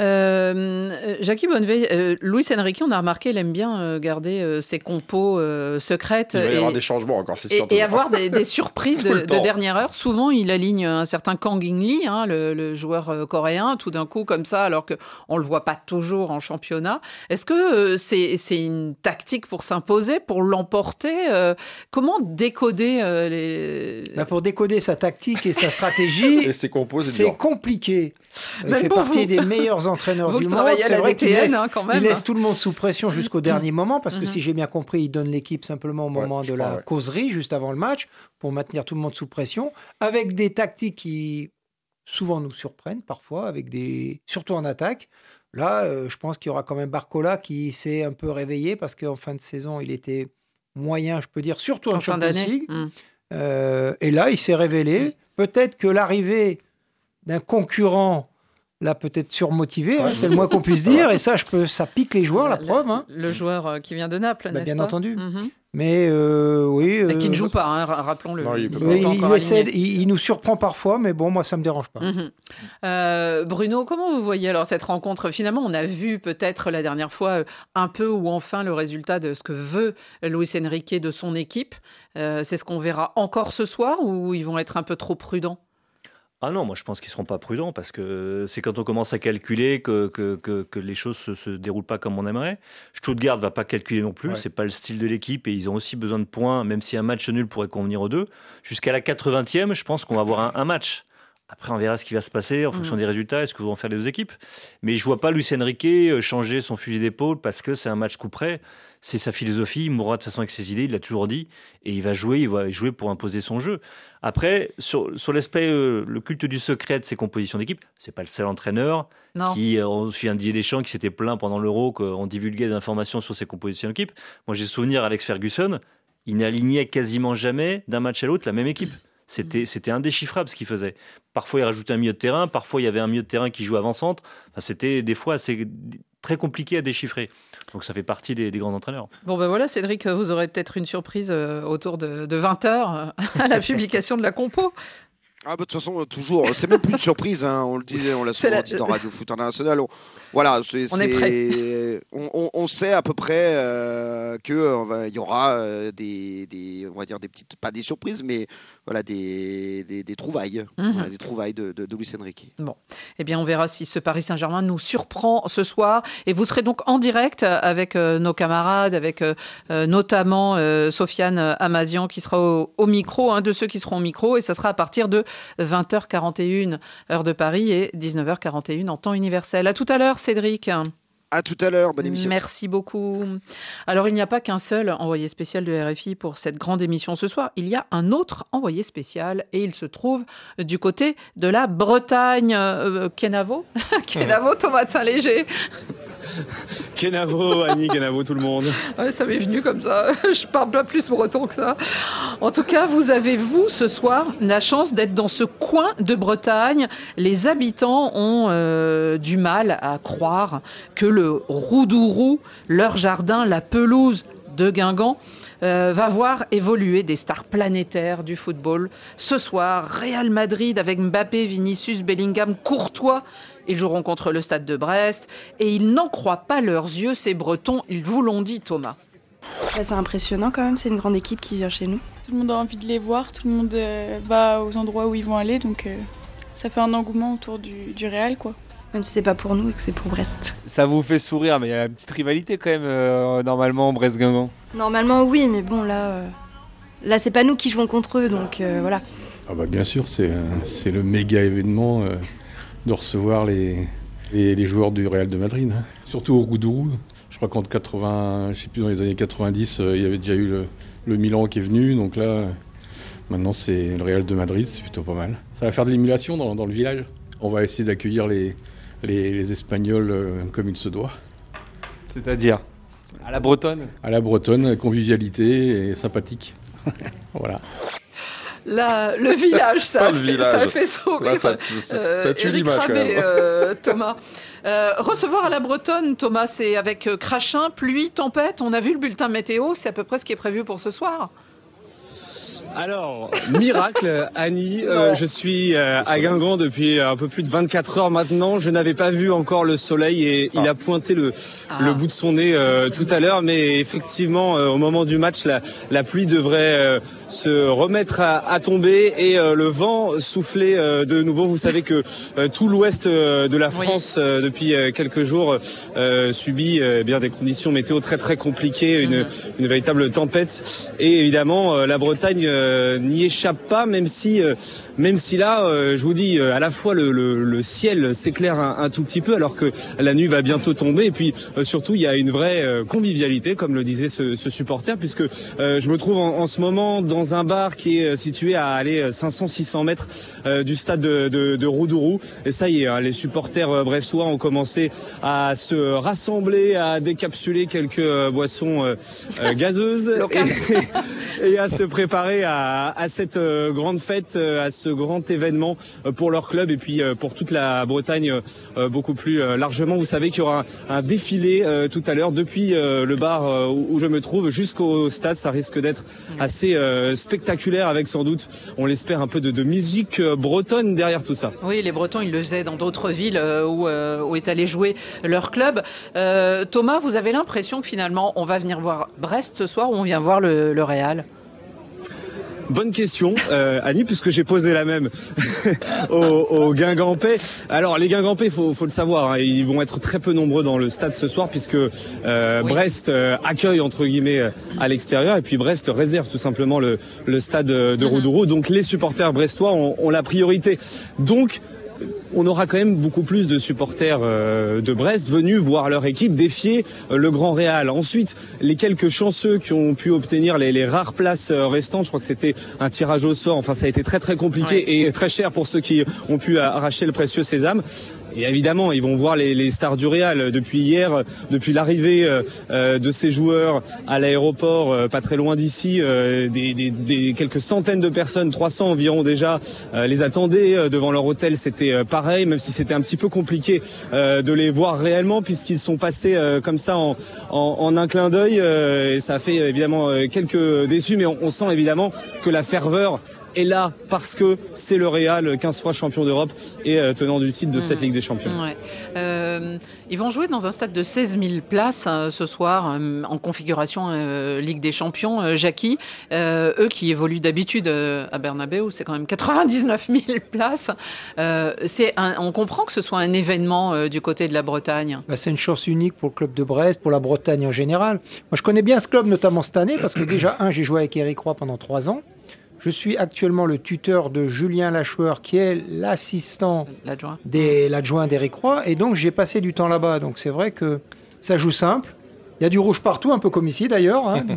Euh, Jackie Bonneveille, euh, Luis Enrique, on a remarqué, il aime bien euh, garder euh, ses compos euh, secrètes. Il va y et, avoir des changements encore, c'est sûr. Et, et avoir des, des surprises de, de dernière heure. Souvent, il aligne un certain Kang In-lee, hein, le, le joueur euh, coréen, tout d'un coup comme ça, alors qu'on ne le voit pas toujours en championnat. Est-ce que euh, c'est, c'est une tactique pour s'imposer, pour l'emporter euh, Comment décoder euh, les... Bah pour décoder sa tactique et sa stratégie, et ses compos, c'est, c'est compliqué. Il Même fait partie vous. des meilleurs entraîneurs vous du monde. C'est vrai qu'il laisse, hein, il laisse tout le monde sous pression jusqu'au dernier moment, parce que mm-hmm. si j'ai bien compris, il donne l'équipe simplement au moment ouais, de la crois, ouais. causerie, juste avant le match, pour maintenir tout le monde sous pression, avec des tactiques qui souvent nous surprennent parfois, avec des... surtout en attaque. Là, euh, je pense qu'il y aura quand même Barcola qui s'est un peu réveillé, parce qu'en fin de saison, il était moyen, je peux dire, surtout en, en Champions League. Mm. Euh, et là, il s'est révélé. Mm. Peut-être que l'arrivée d'un concurrent l'a peut-être surmotivé, hein, c'est le moins qu'on puisse dire, et ça, je peux, ça pique les joueurs, la preuve. Hein. Le joueur qui vient de Naples, bah, n'est-ce bien pas entendu. mm-hmm. Mais euh, oui. Et qui euh, ne joue pas, hein, rappelons-le. Non, il peut oui, pas il, encore essaie, aligné. il, il nous surprend parfois, mais bon, moi, ça me dérange pas. Mhm. Euh, Bruno, comment vous voyez alors cette rencontre ? Finalement, on a vu peut-être la dernière fois un peu ou enfin le résultat de ce que veut Luis Enrique de son équipe. Euh, c'est ce qu'on verra encore ce soir ou ils vont être un peu trop prudents ? Ah non, moi je pense qu'ils ne seront pas prudents parce que c'est quand on commence à calculer que, que, que, que les choses ne se, se déroulent pas comme on aimerait. Stuttgart ne va pas calculer non plus, ouais. Ce n'est pas le style de l'équipe et ils ont aussi besoin de points, même si un match nul pourrait convenir aux deux. Jusqu'à la quatre-vingtième, je pense qu'on va avoir un, un match. Après, on verra ce qui va se passer en fonction mmh. des résultats et ce que vont faire les deux équipes. Mais je ne vois pas Luis Enrique changer son fusil d'épaule parce que c'est un match coup près. C'est sa philosophie. Il mourra de toute façon avec ses idées, il l'a toujours dit. Et il va jouer, il va jouer pour imposer son jeu. Après, sur, sur l'aspect, euh, le culte du secret de ses compositions d'équipe, ce n'est pas le seul entraîneur non. qui, euh, on se souvient de Didier Deschamps qui s'était plaint pendant l'Euro qu'on divulguait des informations sur ses compositions d'équipe. Moi, j'ai souvenir Alex Ferguson, il n'alignait quasiment jamais d'un match à l'autre la même équipe. C'était, c'était indéchiffrable ce qu'il faisait. Parfois, il rajoutait un milieu de terrain. Parfois, il y avait un milieu de terrain qui jouait avant-centre. Enfin, c'était des fois assez, très compliqué à déchiffrer. Donc, ça fait partie des, des grands entraîneurs. Bon, ben voilà, Cédric, vous aurez peut-être une surprise autour de, de vingt heures à la publication de la compo. Ah bah de toute façon toujours, c'est même plus une surprise, hein. On le disait, on l'a souvent la... dit dans Radio Foot International. On... Voilà, c'est, on c'est... est prêt. On, on, on sait à peu près euh, que il y aura euh, des, des, on va dire des petites, pas des surprises, mais voilà des, des, des trouvailles, mm-hmm. voilà, des trouvailles de, de, de Luis Enrique. Bon, eh bien on verra si ce Paris Saint-Germain nous surprend ce soir. Et vous serez donc en direct avec euh, nos camarades, avec euh, notamment euh, Sofiane Amazian qui sera au, au micro, un hein, de ceux qui seront au micro, et ça sera à partir de vingt heures quarante et une heure de Paris et dix-neuf heures quarante et une en temps universel. À tout à l'heure, Cédric. À tout à l'heure, bonne émission. Merci beaucoup. Alors, il n'y a pas qu'un seul envoyé spécial de R F I pour cette grande émission ce soir. Il y a un autre envoyé spécial et il se trouve du côté de la Bretagne. Euh, Kenavo Kenavo, Thomas de Saint-Léger. Kenavo, Annie, Kenavo, tout le monde. Ouais, ça m'est venu comme ça. Je parle pas plus breton que ça. En tout cas, vous avez, vous, ce soir, la chance d'être dans ce coin de Bretagne. Les habitants ont euh, du mal à croire que le Roudourou, leur jardin, la pelouse de Guingamp, euh, va voir évoluer des stars planétaires du football. Ce soir, Real Madrid avec Mbappé, Vinicius, Bellingham, Courtois. Ils joueront contre le Stade de Brest et ils n'en croient pas leurs yeux, ces Bretons, ils vous l'ont dit, Thomas. Bah, c'est impressionnant quand même, c'est une grande équipe qui vient chez nous. Tout le monde a envie de les voir, tout le monde euh, va aux endroits où ils vont aller, donc euh, ça fait un engouement autour du, du Real, quoi. Même si c'est pas pour nous et que c'est pour Brest. Ça vous fait sourire, mais il y a une petite rivalité quand même, euh, normalement, Brest-Guingamp. Normalement oui, mais bon là, euh, là c'est pas nous qui jouons contre eux, donc euh, voilà. Ah bah bien sûr, c'est, c'est le méga événement euh, de recevoir les, les, les joueurs du Real de Madrid, hein. Surtout au Roudourou. Je crois qu'en quatre-vingts, je sais plus, dans les années quatre-vingt-dix, euh, il y avait déjà eu le, le Milan qui est venu, donc là, euh, maintenant c'est le Real de Madrid, c'est plutôt pas mal. Ça va faire de l'émulation dans, dans le village. On va essayer d'accueillir les, les, les Espagnols euh, comme il se doit. C'est-à-dire à la bretonne. À la bretonne, convivialité et sympathique. Voilà. La, le village, ça, le fait, village. ça fait sourire. Là, ça, ça, euh, ça tue l'image Rabé, quand même. Euh, Thomas. Euh, recevoir à la bretonne, Thomas, c'est avec euh, crachin, pluie, tempête. On a vu le bulletin météo, c'est à peu près ce qui est prévu pour ce soir. Alors, miracle, Annie, euh, je suis euh, à Guingamp depuis un peu plus de vingt-quatre heures maintenant. Je n'avais pas vu encore le soleil et ah. il a pointé le, ah. le bout de son nez euh, tout à l'heure. Mais effectivement, euh, au moment du match, la, la pluie devrait euh, se remettre à, à tomber et euh, le vent souffler euh, de nouveau. Vous savez que euh, tout l'ouest euh, de la France, oui. euh, depuis euh, quelques jours, euh, subit euh, bien des conditions météo très très compliquées, une, mmh. une véritable tempête. Et évidemment, euh, la Bretagne euh, Euh, n'y échappe pas, même si, euh, même si là, euh, je vous dis, euh, à la fois le, le, le ciel s'éclaire un, un tout petit peu, alors que la nuit va bientôt tomber, et puis euh, surtout il y a une vraie euh, convivialité, comme le disait ce, ce supporter, puisque euh, je me trouve en, en ce moment dans dans un bar qui est situé à aller cinq cents six cents mètres euh, du stade de, de, de Roudourou. Et ça y est, hein, les supporters brestois ont commencé à se rassembler, à décapsuler quelques euh, boissons euh, euh, gazeuses et, et à se préparer à, à cette euh, grande fête, euh, à ce grand événement euh, pour leur club et puis euh, pour toute la Bretagne euh, beaucoup plus euh, largement. Vous savez qu'il y aura un, un défilé euh, tout à l'heure depuis euh, le bar euh, où, où je me trouve jusqu'au stade. Ça risque d'être assez euh, spectaculaire avec sans doute, on l'espère, un peu de, de musique euh, bretonne derrière tout ça. Oui, les Bretons, ils le faisaient dans d'autres villes euh, où, euh, où est allé jouer leur club. Euh, Thomas, vous avez l'impression que finalement, on va venir voir Brest ce soir ou on vient voir le, le Real ? Bonne question, euh, Annie, puisque j'ai posé la même aux, aux Guingampais. Alors, les Guingampais, faut, faut le savoir, hein, ils vont être très peu nombreux dans le stade ce soir, puisque euh, oui. Brest euh, accueille entre guillemets à l'extérieur, et puis Brest réserve tout simplement le, le stade de Roudourou. Donc, les supporters brestois ont, ont la priorité. Donc, on aura quand même beaucoup plus de supporters euh, de Brest venus voir leur équipe défier euh, le Grand Real. Ensuite, les quelques chanceux qui ont pu obtenir les, les rares places euh, restantes, je crois que c'était un tirage au sort, enfin ça a été très très compliqué ouais. et très cher pour ceux qui ont pu arracher le précieux sésame. Et évidemment, ils vont voir les, les stars du Real depuis hier, depuis l'arrivée euh, de ces joueurs à l'aéroport, euh, pas très loin d'ici, euh, des, des, des quelques centaines de personnes, trois cents environ déjà, euh, les attendaient euh, devant leur hôtel. C'était euh, pareil, même si c'était un petit peu compliqué euh, de les voir réellement, puisqu'ils sont passés euh, comme ça en, en, en un clin d'œil. Euh, et ça a fait évidemment euh, quelques déçus, mais on, on sent évidemment que la ferveur est là parce que c'est le Real, quinze fois champion d'Europe et euh, tenant du titre de mmh. cette Ligue des Champions. Ouais. Euh, ils vont jouer dans un stade de seize mille places euh, ce soir euh, en configuration euh, Ligue des Champions. Euh, Jackie, euh, eux qui évoluent d'habitude euh, à Bernabéu, c'est quand même quatre-vingt-dix-neuf mille places. Euh, c'est un, on comprend que ce soit un événement euh, du côté de la Bretagne. Bah, c'est une chance unique pour le club de Brest, pour la Bretagne en général. Moi, je connais bien ce club, notamment cette année, parce que déjà, un, j'ai joué avec Éric Roy pendant trois ans. Je suis actuellement le tuteur de Julien Lachoueur, qui est l'assistant, l'adjoint, des, l'adjoint d'Éric Roy. Et donc, j'ai passé du temps là-bas. Donc, c'est vrai que ça joue simple. Il y a du rouge partout, un peu comme ici d'ailleurs. Hein.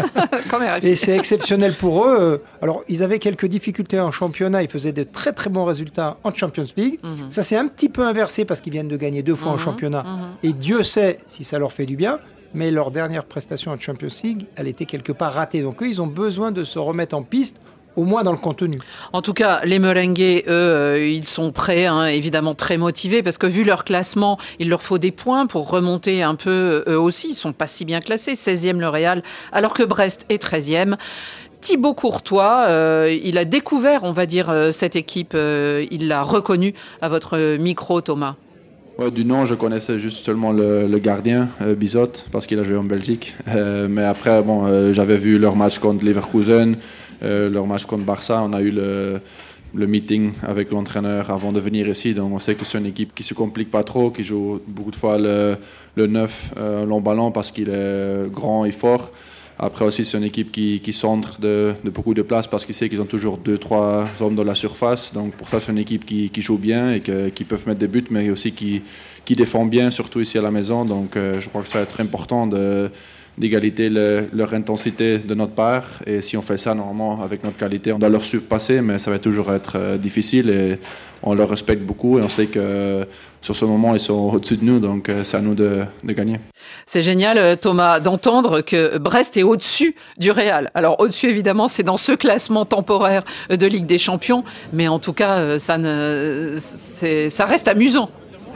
Et c'est exceptionnel pour eux. Alors, ils avaient quelques difficultés en championnat. Ils faisaient de très, très bons résultats en Champions League. Mm-hmm. Ça s'est un petit peu inversé parce qu'ils viennent de gagner deux fois mm-hmm. en championnat. Mm-hmm. Et Dieu sait si ça leur fait du bien. Mais leur dernière prestation en Champions League, elle était quelque part ratée. Donc, eux, ils ont besoin de se remettre en piste, au moins dans le contenu. En tout cas, les Merengues, eux, euh, ils sont prêts, hein, évidemment très motivés, parce que vu leur classement, il leur faut des points pour remonter un peu eux aussi. Ils ne sont pas si bien classés, seizième le Real, alors que Brest est treizième. Thibaut Courtois, euh, il a découvert, on va dire, euh, cette équipe, euh, il l'a reconnue à votre micro, Thomas. Ouais, du nom, je connaissais juste seulement le, le gardien, euh, Bizot, parce qu'il a joué en Belgique. Euh, mais après, bon, euh, j'avais vu leur match contre Leverkusen, euh, leur match contre Barça. On a eu le, le meeting avec l'entraîneur avant de venir ici. Donc on sait que c'est une équipe qui ne se complique pas trop, qui joue beaucoup de fois le, le neuf, euh, long ballon, parce qu'il est grand et fort. Après aussi, c'est une équipe qui, qui centre de, de beaucoup de places parce qu'ils savent qu'ils ont toujours deux, trois hommes dans la surface. Donc pour ça, c'est une équipe qui, qui joue bien et que, qui peuvent mettre des buts, mais aussi qui, qui défend bien, surtout ici à la maison. Donc euh, je crois que ça va être important de, d'égalité le, leur intensité de notre part. Et si on fait ça, normalement, avec notre qualité, on doit leur surpasser, mais ça va toujours être euh, difficile et on leur respecte beaucoup et on sait que sur ce moment, ils sont au-dessus de nous, donc c'est à nous de, de gagner. C'est génial, Thomas, d'entendre que Brest est au-dessus du Real. Alors, au-dessus, évidemment, c'est dans ce classement temporaire de Ligue des Champions, mais en tout cas, ça, ne, c'est, ça reste amusant.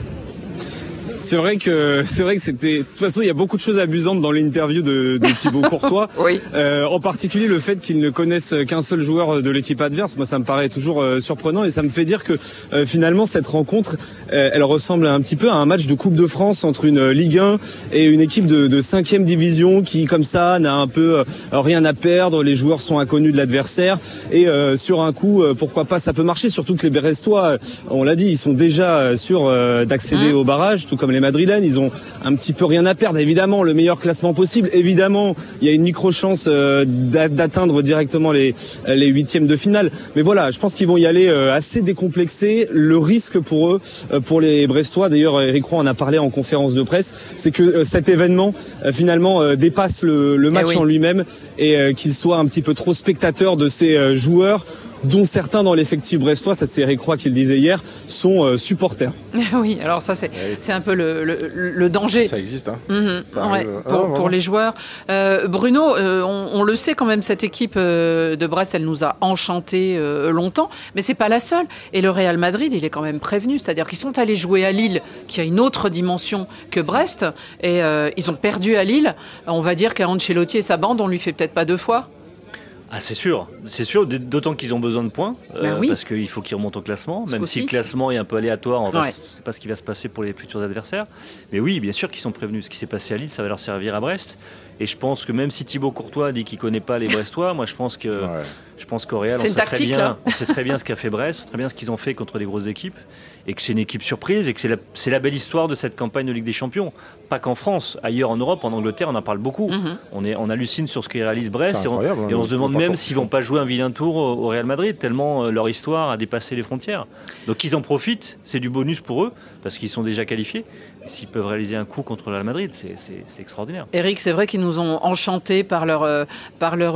C'est vrai que c'est vrai que c'était. De toute façon, il y a beaucoup de choses amusantes dans l'interview de, de Thibaut Courtois. Oui. Euh, en particulier le fait qu'il ne connaisse qu'un seul joueur de l'équipe adverse. Moi, ça me paraît toujours euh, surprenant et ça me fait dire que euh, finalement cette rencontre, euh, elle ressemble un petit peu à un match de Coupe de France entre une Ligue un et une équipe de, de cinquième division qui, comme ça, n'a un peu euh, rien à perdre. Les joueurs sont inconnus de l'adversaire et euh, sur un coup, euh, pourquoi pas, ça peut marcher. Surtout que les Brestois, on l'a dit, ils sont déjà sûrs euh, d'accéder mmh. au barrage, tout comme comme les Madrilènes. Ils ont un petit peu rien à perdre. Évidemment, le meilleur classement possible. Évidemment, il y a une micro-chance euh, d'atteindre directement les, les huitièmes de finale. Mais voilà, je pense qu'ils vont y aller euh, assez décomplexés. Le risque pour eux, euh, pour les Brestois, d'ailleurs, Eric Roy en a parlé en conférence de presse, c'est que euh, cet événement, euh, finalement, euh, dépasse le, le match eh oui. en lui-même et euh, qu'il soit un petit peu trop spectateur de ces euh, joueurs dont certains dans l'effectif brestois, ça c'est Eric Roy qui le disait hier, sont euh, supporters. Oui, alors ça c'est c'est un peu le, le, le danger. Ça existe, hein. Mmh, ça ouais, arrive, pour, ah, pour les joueurs. Euh, Bruno, euh, on, on le sait quand même, cette équipe euh, de Brest, elle nous a enchantés euh, longtemps, mais c'est pas la seule. Et le Real Madrid, il est quand même prévenu, c'est-à-dire qu'ils sont allés jouer à Lille, qui a une autre dimension que Brest, et euh, ils ont perdu à Lille. On va dire qu'à Ancelotti et sa bande, on lui fait peut-être pas deux fois. Ah, c'est sûr, c'est sûr, d'autant qu'ils ont besoin de points, ben euh, oui. parce qu'il faut qu'ils remontent au classement, même aussi. si le classement est un peu aléatoire, on ne ouais. sait pas ce qui va se passer pour les futurs adversaires. Mais oui, bien sûr qu'ils sont prévenus. Ce qui s'est passé à Lille, ça va leur servir à Brest. Et je pense que même si Thibaut Courtois dit qu'il ne connaît pas les Brestois, moi je pense que ouais. je pense qu'au Real, on sait, très bien, on sait très bien ce qu'a fait Brest, on sait très bien ce qu'ils ont fait contre des grosses équipes, et que c'est une équipe surprise, et que c'est la, c'est la belle histoire de cette campagne de Ligue des Champions. Pas qu'en France, ailleurs en Europe, en Angleterre, on en parle beaucoup. Mm-hmm. On, est, on hallucine sur ce que réalise Brest, et on, et on se demande même s'ils ne vont pas jouer un vilain tour au, au Real Madrid, tellement euh, leur histoire a dépassé les frontières. Donc ils en profitent, c'est du bonus pour eux, parce qu'ils sont déjà qualifiés. Et s'ils peuvent réaliser un coup contre le Real Madrid, c'est, c'est, c'est extraordinaire. Eric, c'est vrai qu'ils nous ont enchantés par leur, euh, par leur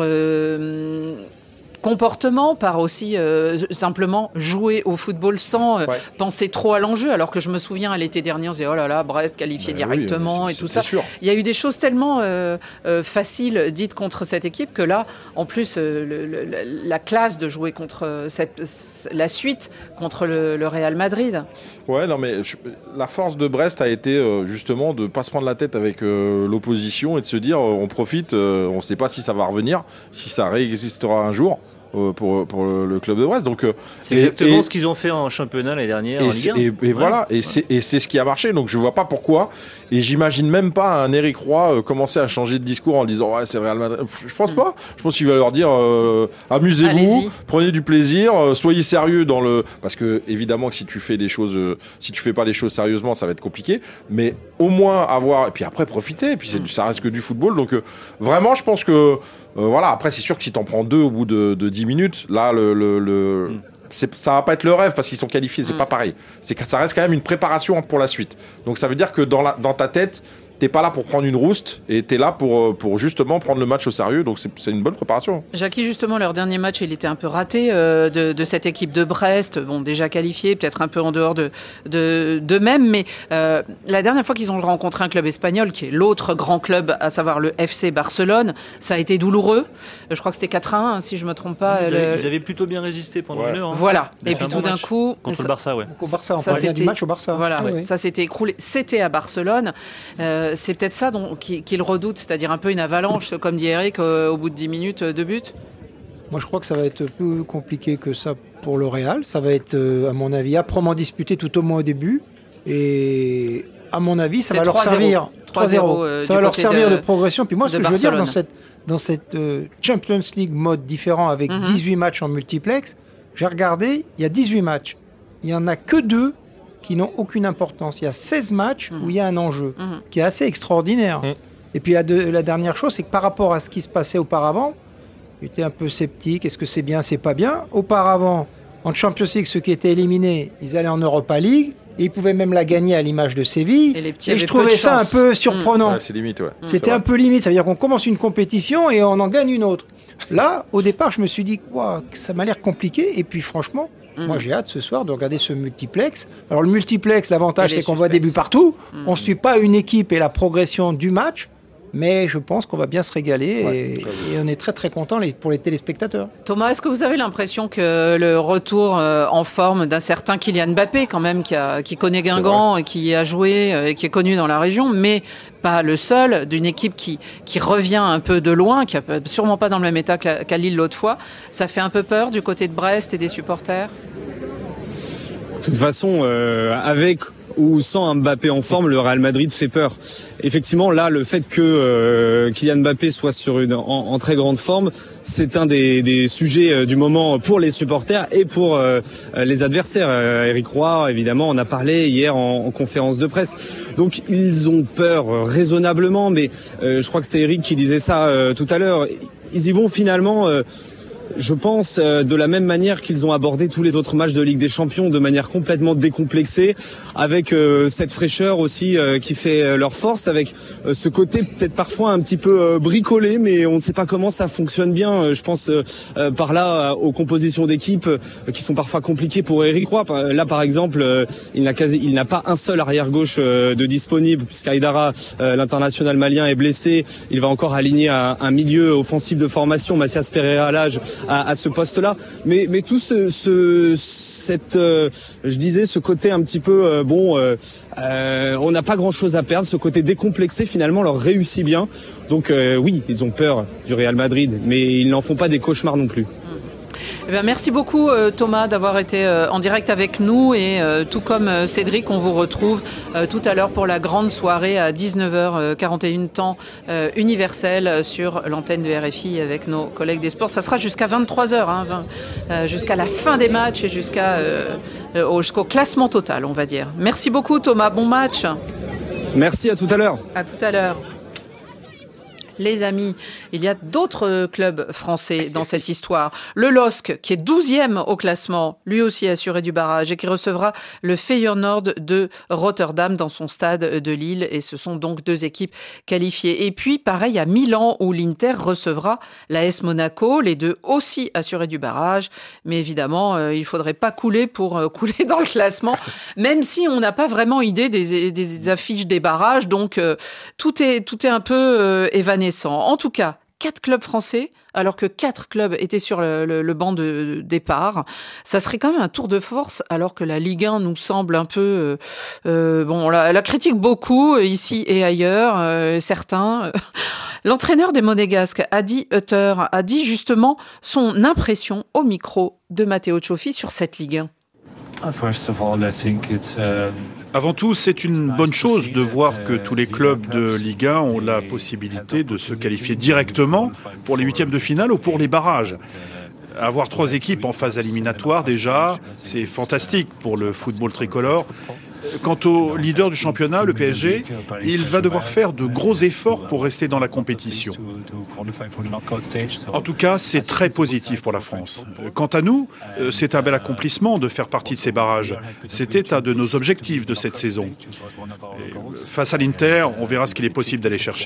euh, comportement, par aussi euh, simplement jouer au football sans euh, ouais. penser trop à l'enjeu. Alors que je me souviens à l'été dernier, on se disait oh là là, Brest qualifié ben directement oui, et tout ça. Sûr. Il y a eu des choses tellement euh, euh, faciles dites contre cette équipe que là, en plus, euh, le, le, la classe de jouer contre cette, la suite contre le, le Real Madrid. Ouais, non mais je, la force de Brest a été euh, justement de ne pas se prendre la tête avec euh, l'opposition et de se dire euh, on profite, euh, on ne sait pas si ça va revenir, si ça réexistera un jour. Pour, pour le club de Brest. Donc, c'est exactement et, ce qu'ils ont fait en championnat l'année dernière, et en Ligue un. Et, et ouais. voilà, et, ouais. c'est, et c'est ce qui a marché. Donc je vois pas pourquoi. Et j'imagine même pas un Eric Roy euh, commencer à changer de discours en disant ouais c'est Real Madrid. Je pense mm. pas. Je pense qu'il va leur dire euh, amusez-vous, allez-y. Prenez du plaisir, euh, soyez sérieux dans le. Parce que évidemment que si tu fais des choses, euh, si tu fais pas les choses sérieusement, ça va être compliqué. Mais au moins avoir et puis après profiter. Et puis c'est, mm. ça reste que du football. Donc euh, vraiment, je pense que. Euh, voilà, après c'est sûr que si t'en prends deux au bout de, de dix minutes, là le, le, le mm. c'est, ça va pas être le rêve parce qu'ils sont qualifiés, c'est mm. pas pareil. C'est que ça reste quand même une préparation pour la suite. Donc ça veut dire que dans, la, dans ta tête, t'es pas là pour prendre une rouste et t'es là pour, pour justement prendre le match au sérieux. Donc c'est, c'est une bonne préparation. Jackie, justement, leur dernier match, il était un peu raté euh, de, de cette équipe de Brest. Bon, déjà qualifié, peut-être un peu en dehors de, de, d'eux-mêmes. Mais euh, la dernière fois qu'ils ont rencontré un club espagnol, qui est l'autre grand club, à savoir le F C Barcelone, ça a été douloureux. Je crois que c'était quatre à un, si je me trompe pas. Ils, le... avaient, ils avaient plutôt bien résisté pendant ouais. une heure. Hein. Voilà. Et puis tout bon d'un coup... Contre ça, le Barça, ouais. Au Barça, on ça, parlait du match au Barça. Voilà, ouais. ça s'était écroulé. C'était à Barcelone. Euh, c'est peut-être ça dont qu'il redoute, c'est-à-dire un peu une avalanche, comme dit Eric, euh, au bout de dix minutes de but. Moi, je crois que ça va être plus compliqué que ça pour le Real. Ça va être, euh, à mon avis, âprement disputé tout au moins au début. Et à mon avis, ça c'est va leur servir. trois zéro euh, ça va leur servir de, de progression. Puis moi, ce que Barcelone. je veux dire, dans cette, dans cette euh, Champions League mode différent avec mm-hmm. dix-huit matchs en multiplex, j'ai regardé, il y a dix-huit matchs. Il n'y en a que deux qui n'ont aucune importance. Il y a seize matchs mm-hmm. où il y a un enjeu, mm-hmm. qui est assez extraordinaire. Mm. Et puis la, de, la dernière chose, c'est que par rapport à ce qui se passait auparavant, j'étais un peu sceptique, est-ce que c'est bien, c'est pas bien. Auparavant, en Champions League, ceux qui étaient éliminés, ils allaient en Europa League, et ils pouvaient même la gagner à l'image de Séville. Et, les petits et je trouvais ça un peu surprenant. Mmh. Ouais, c'est limite, ouais. C'était un peu limite, ça veut dire qu'on commence une compétition et on en gagne une autre. Là, au départ, je me suis dit, wow, ça m'a l'air compliqué, et puis franchement, mmh. moi j'ai hâte ce soir de regarder ce multiplex. Alors le multiplex, l'avantage c'est qu'on suspects. voit des buts partout, mmh. on ne suit pas une équipe et la progression du match, mais je pense qu'on va bien se régaler ouais, et, et on est très très content pour les téléspectateurs. Thomas, est-ce que vous avez l'impression que le retour euh, en forme d'un certain Kylian Mbappé, quand même, qui, a, qui connaît Guingamp et qui a joué euh, et qui est connu dans la région, mais pas le seul, d'une équipe qui, qui revient un peu de loin, qui n'est sûrement pas dans le même état qu'à, qu'à Lille l'autre fois, ça fait un peu peur du côté de Brest et des supporters ? De toute façon, euh, avec où sans un Mbappé en forme, le Real Madrid fait peur. Effectivement, là, le fait que euh, Kylian Mbappé soit sur une, en, en très grande forme, c'est un des, des sujets du moment pour les supporters et pour euh, les adversaires. Euh, Eric Roy, évidemment, en a parlé hier en, en conférence de presse. Donc, ils ont peur euh, raisonnablement, mais euh, je crois que c'est Eric qui disait ça euh, tout à l'heure. Ils y vont finalement... Euh, Je pense euh, de la même manière qu'ils ont abordé tous les autres matchs de Ligue des Champions, de manière complètement décomplexée, avec euh, cette fraîcheur aussi euh, qui fait euh, leur force, avec euh, ce côté peut-être parfois un petit peu euh, bricolé, mais on ne sait pas comment ça fonctionne bien. Euh, je pense euh, euh, par là euh, aux compositions d'équipe euh, qui sont parfois compliquées pour Eric Roy. Là par exemple, euh, il n'a quasi, il n'a pas un seul arrière gauche euh, de disponible, puisqu'Aïdara, euh, l'international malien, est blessé. Il va encore aligner un, un milieu offensif de formation, Mathias Pereira à l'âge. À, à ce poste-là, mais mais tout ce, ce cette euh, je disais ce côté un petit peu euh, bon euh, euh, on n'a pas grand-chose à perdre, ce côté décomplexé finalement leur réussit bien. Donc euh, oui, ils ont peur du Real Madrid, mais ils n'en font pas des cauchemars non plus. Eh bien, merci beaucoup euh, Thomas d'avoir été euh, en direct avec nous et euh, tout comme euh, Cédric, on vous retrouve euh, tout à l'heure pour la grande soirée à dix-neuf heures quarante et un temps euh, universel sur l'antenne de R F I avec nos collègues des sports. Ça sera jusqu'à vingt-trois heures, hein, vingt, euh, jusqu'à la fin des matchs et jusqu'à, euh, euh, jusqu'au classement total, on va dire. Merci beaucoup Thomas, bon match. Merci, à tout à l'heure. À tout à l'heure. Les amis, il y a d'autres clubs français dans cette histoire. Le L O S C, qui est douzième au classement, lui aussi assuré du barrage et qui recevra le Feyenoord de Rotterdam dans son stade de Lille. Et ce sont donc deux équipes qualifiées. Et puis, pareil à Milan, où l'Inter recevra l'A S Monaco, les deux aussi assurés du barrage. Mais évidemment, euh, il ne faudrait pas couler pour euh, couler dans le classement, même si on n'a pas vraiment idée des, des affiches des barrages. Donc, euh, tout est, tout est un peu euh, évanescent. En tout cas, quatre clubs français, alors que quatre clubs étaient sur le, le, le banc de départ. Ça serait quand même un tour de force, alors que la Ligue un nous semble un peu... Euh, euh, bon, on la, la critique beaucoup, ici et ailleurs, euh, certains. L'entraîneur des Monégasques, Adi Hutter, a dit justement son impression au micro de Matteo Cioffi sur cette Ligue un. Avant tout, c'est une bonne chose de voir que tous les clubs de Ligue un ont la possibilité de se qualifier directement pour les huitièmes de finale ou pour les barrages. Avoir trois équipes en phase éliminatoire, déjà, c'est fantastique pour le football tricolore. Quant au leader du championnat, le P S G, il va devoir faire de gros efforts pour rester dans la compétition. En tout cas, c'est très positif pour la France. Quant à nous, c'est un bel accomplissement de faire partie de ces barrages. C'était un de nos objectifs de cette saison. Et face à l'Inter, on verra ce qu'il est possible d'aller chercher.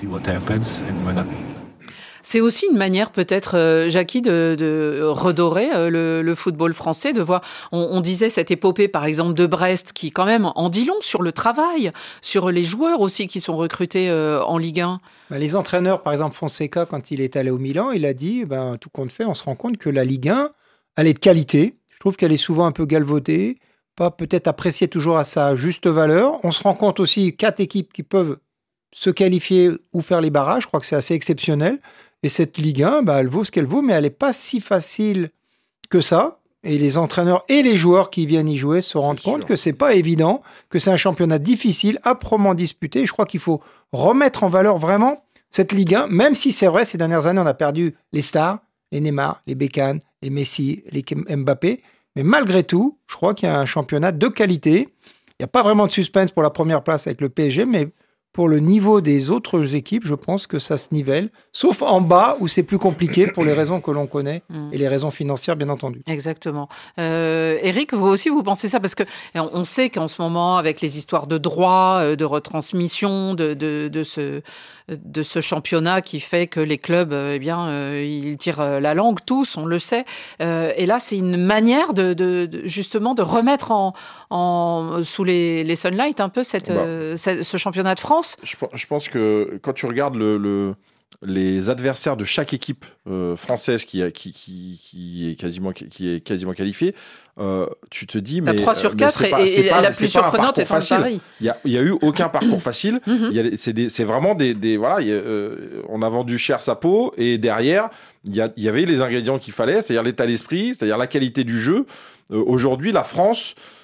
C'est aussi une manière peut-être, euh, Jackie, de, de redorer euh, le, le football français, de voir, on, on disait cette épopée par exemple de Brest qui quand même en dit long sur le travail, sur les joueurs aussi qui sont recrutés euh, en Ligue un. Les entraîneurs, par exemple Fonseca, quand il est allé au Milan, il a dit, ben, tout compte fait, on se rend compte que la Ligue un, elle est de qualité. Je trouve qu'elle est souvent un peu galvaudée, pas peut-être appréciée toujours à sa juste valeur. On se rend compte aussi quatre équipes qui peuvent se qualifier ou faire les barrages. Je crois que c'est assez exceptionnel. Et cette Ligue un, bah, elle vaut ce qu'elle vaut, mais elle n'est pas si facile que ça. Et les entraîneurs et les joueurs qui viennent y jouer se rendent compte que c'est pas évident, que c'est un championnat difficile, âprement disputé. Et je crois qu'il faut remettre en valeur vraiment cette Ligue un, même si c'est vrai, ces dernières années, on a perdu les stars, les Neymar, les Beckham, les Messi, les Mbappé. Mais malgré tout, je crois qu'il y a un championnat de qualité. Il n'y a pas vraiment de suspense pour la première place avec le P S G, mais pour le niveau des autres équipes, je pense que ça se nivelle, sauf en bas où c'est plus compliqué pour les raisons que l'on connaît mmh. et les raisons financières, bien entendu. Exactement. Euh, Eric, vous aussi, vous pensez ça? Parce qu'on sait qu'en ce moment, avec les histoires de droits, de retransmission, de, de, de, ce, de ce championnat qui fait que les clubs, eh bien, euh, ils tirent la langue tous, on le sait. Euh, et là, c'est une manière de, de, de justement de remettre en, en, sous les, les sunlights un peu cette, bah. euh, ce championnat de France. Je, je pense que quand tu regardes le, le, les adversaires de chaque équipe euh, française qui, qui, qui, qui, est quasiment, qui est quasiment qualifiée, euh, tu te dis... La mais trois sur quatre et, pas, et pas, la plus surprenante est en Paris. Il n'y a, a eu aucun parcours facile. Mm-hmm. C'est, des, c'est vraiment des... des voilà, y a, euh, on a vendu cher sa peau et derrière, il y, a, y avait les ingrédients qu'il fallait, c'est-à-dire l'état d'esprit, c'est-à-dire la qualité du jeu. Euh, aujourd'hui, la France...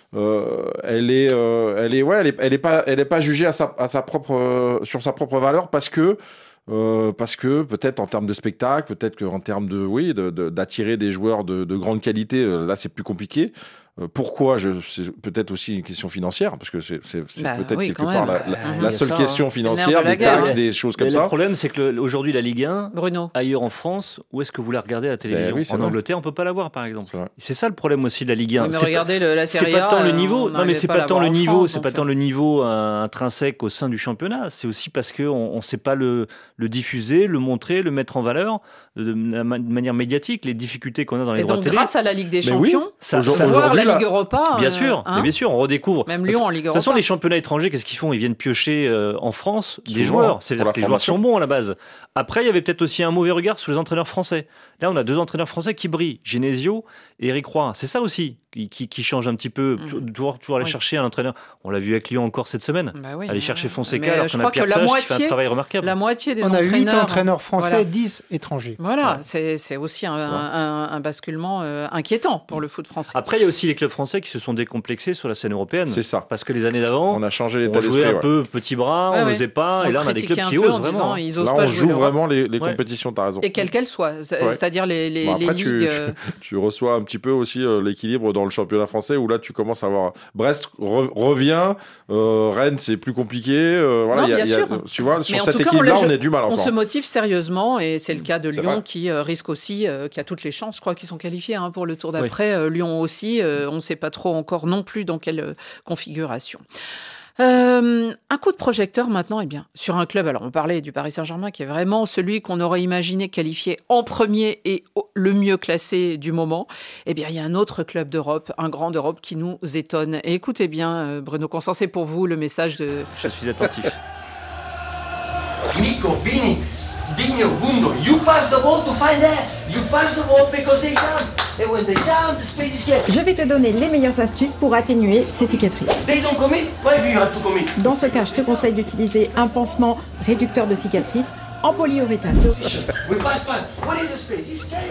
euh, elle est, euh, elle est, ouais, elle est, elle est pas, elle est pas jugée à sa, à sa propre, euh, sur sa propre valeur parce que. Euh, parce que peut-être en termes de spectacle, peut-être qu'en termes de, oui, de, de, d'attirer des joueurs de, de grande qualité, euh, là c'est plus compliqué. Euh, pourquoi je, c'est peut-être aussi une question financière, parce que c'est, c'est, c'est bah, peut-être oui, quelque part la, la, mmh. la seule ça, question hein. financière, des guerre, taxes, ouais. des choses comme Mais ça. Le problème, c'est que le, aujourd'hui la Ligue un, Bruno. ailleurs en France, où est-ce que vous la regardez à la télévision? Ben oui, c'est En vrai. Angleterre, on peut pas la voir, par exemple. C'est, c'est ça le problème aussi de la Ligue un. Oui, mais c'est regardez pas, le, la Serie A. C'est pas tant le euh, niveau. on Non, mais c'est pas pas tant le en niveau. France, C'est pas donc, tant le niveau euh, intrinsèque au sein du championnat. C'est aussi parce que on, on sait pas le, le diffuser, le montrer, le mettre en valeur de, de, de manière médiatique. Les difficultés qu'on a dans les et droits donc, télé. grâce à la Ligue des Mais oui, Champions, ça, ça, ça, voir la là, Ligue Europa. Bien euh, sûr, hein mais bien sûr, on redécouvre. Même Lyon en Ligue Europa. De toute façon, les championnats étrangers, qu'est-ce qu'ils font? Ils viennent piocher euh, en France des Souvent, joueurs. C'est-à-dire pour que la les joueurs formation. sont bons à la base. Après, il y avait peut-être aussi un mauvais regard sur les entraîneurs français. Là, on a deux entraîneurs français qui brillent, Genesio et Eric Roy. C'est ça aussi qui, qui, qui change un petit peu. Mmh. Toujours, toujours aller oui. chercher un entraîneur. On l'a vu avec Lyon encore cette semaine. Bah oui, aller chercher Fonseca, mais alors je qu'on a Pierre que la Sage moitié, qui fait un travail remarquable. La moitié des on entraîneurs. On a huit entraîneurs français, voilà. dix étrangers. Voilà, ouais. c'est, c'est aussi un, un, un basculement euh, inquiétant pour le foot français. Après, il y a aussi les clubs français qui se sont décomplexés sur la scène européenne. C'est ça. Parce que les années d'avant, on a changé les on jouait un ouais. peu petit bras, ouais, on ouais. n'osait pas, on et là on a des clubs qui osent vraiment. Ils osent là, pas on joue l'Europe. vraiment les, les ouais. compétitions, t'as raison. Et quelles qu'elles soient, ouais. c'est-à-dire les, les, bon, après, les tu, ligues. Euh... Tu, tu reçois un petit peu aussi euh, l'équilibre dans le championnat français où là tu commences à voir. Brest re- revient, euh, Rennes c'est plus compliqué. Euh, voilà, non, y a, bien y a, sûr. Tu vois, sur mais cette équipe-là, on, on est du mal encore. On se motive sérieusement et c'est le cas de c'est Lyon vrai. qui euh, risque aussi, euh, qui a toutes les chances, je crois qu'ils sont qualifiés hein, pour le tour d'après. Oui. Euh, Lyon aussi, euh, on ne sait pas trop encore non plus dans quelle euh, configuration. Euh, un coup de projecteur maintenant, eh bien, sur un club. Alors, on parlait du Paris Saint-Germain, qui est vraiment celui qu'on aurait imaginé qualifié en premier et le mieux classé du moment. Eh bien, il y a un autre club d'Europe, un grand d'Europe, qui nous étonne. Et écoutez bien, Bruno Constant, c'est pour vous le message de. Je suis attentif. Nico, Vini, Digno, Gundo, you pass the ball to find that. You pass the ball because they jump. And when they jump, the space is get. Je vais te donner les meilleures astuces pour atténuer ces cicatrices. They don't commit, why do you have to commit? Dans ce cas, je te conseille d'utiliser un pansement réducteur de cicatrices en polyuréthane. We pass pass. What is the space? It's scary.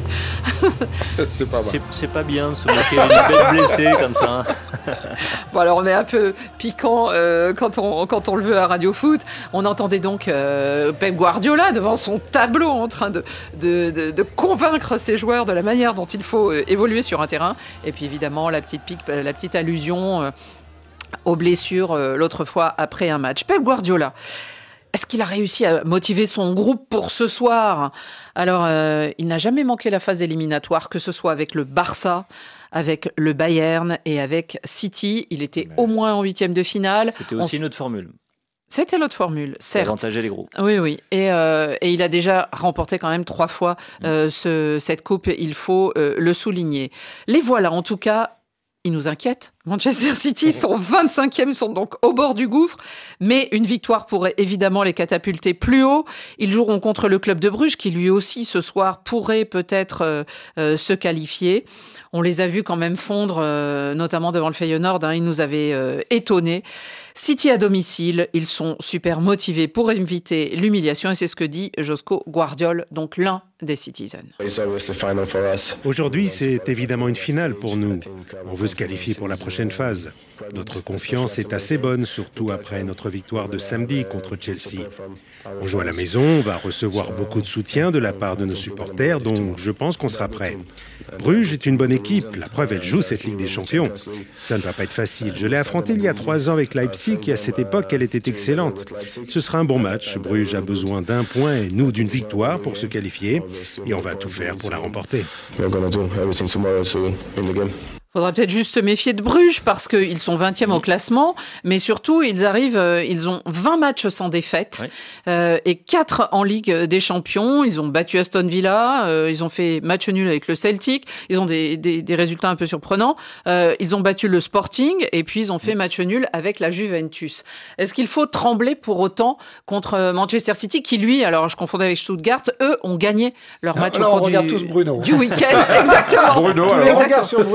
C'était pas mal. C'est, c'est pas bien de se moquer d'une belle blessée comme ça. Bon, alors on est un peu piquant euh, quand, on, quand on le veut à Radio Foot. On entendait donc euh, Pep Guardiola devant son tableau en train de, de, de, de convaincre ses joueurs de la manière dont il faut euh, évoluer sur un terrain. Et puis évidemment, la petite pique, la petite allusion euh, aux blessures euh, l'autre fois après un match. Pep Guardiola. Est-ce qu'il a réussi à motiver son groupe pour ce soir ? Alors, euh, il n'a jamais manqué la phase éliminatoire, que ce soit avec le Barça, avec le Bayern et avec City. Il était Mais... au moins en huitième de finale. C'était aussi On... une autre formule. C'était l'autre formule, certes. Avantager les gros. Oui, oui. Et, euh, et il a déjà remporté quand même trois fois euh, ce, cette coupe. Il faut euh, le souligner. Les voilà, en tout cas. Ils nous inquiètent. Manchester City sont vingt-cinquième, sont donc au bord du gouffre, mais une victoire pourrait évidemment les catapulter plus haut. Ils joueront contre le club de Bruges, qui lui aussi ce soir pourrait peut-être euh, euh, se qualifier. On les a vus quand même fondre, euh, notamment devant le Feyenoord. Hein, ils nous avaient euh, étonnés. City à domicile, ils sont super motivés pour éviter l'humiliation, et c'est ce que dit Josko Guardiola, donc l'un des Citizens. Aujourd'hui, c'est évidemment une finale pour nous. On veut se qualifier pour la prochaine phase. Notre confiance est assez bonne, surtout après notre victoire de samedi contre Chelsea. On joue à la maison, on va recevoir beaucoup de soutien de la part de nos supporters, donc je pense qu'on sera prêt. Bruges est une bonne équipe, la preuve, elle joue cette Ligue des Champions. Ça ne va pas être facile. Je l'ai affronté il y a trois ans avec Leipzig et à cette époque, elle était excellente. Ce sera un bon match. Bruges a besoin d'un point et nous d'une victoire pour se qualifier et on va tout faire pour la remporter. Faudra peut-être juste se méfier de Bruges parce qu'ils sont vingtième au classement, mais surtout, ils arrivent, euh, ils ont vingt matchs sans défaite oui. euh, et quatre en Ligue des Champions. Ils ont battu Aston Villa, euh, ils ont fait match nul avec le Celtic, ils ont des, des, des résultats un peu surprenants. Euh, ils ont battu le Sporting et puis ils ont fait match nul avec la Juventus. Est-ce qu'il faut trembler pour autant contre Manchester City qui, lui, alors je confondais avec Stuttgart, eux ont gagné leur match alors, au cours on du, regarde tous Bruno. du week-end. Exactement. Bruno, alors. Exactement. Sur Bruno. Parce qu'ils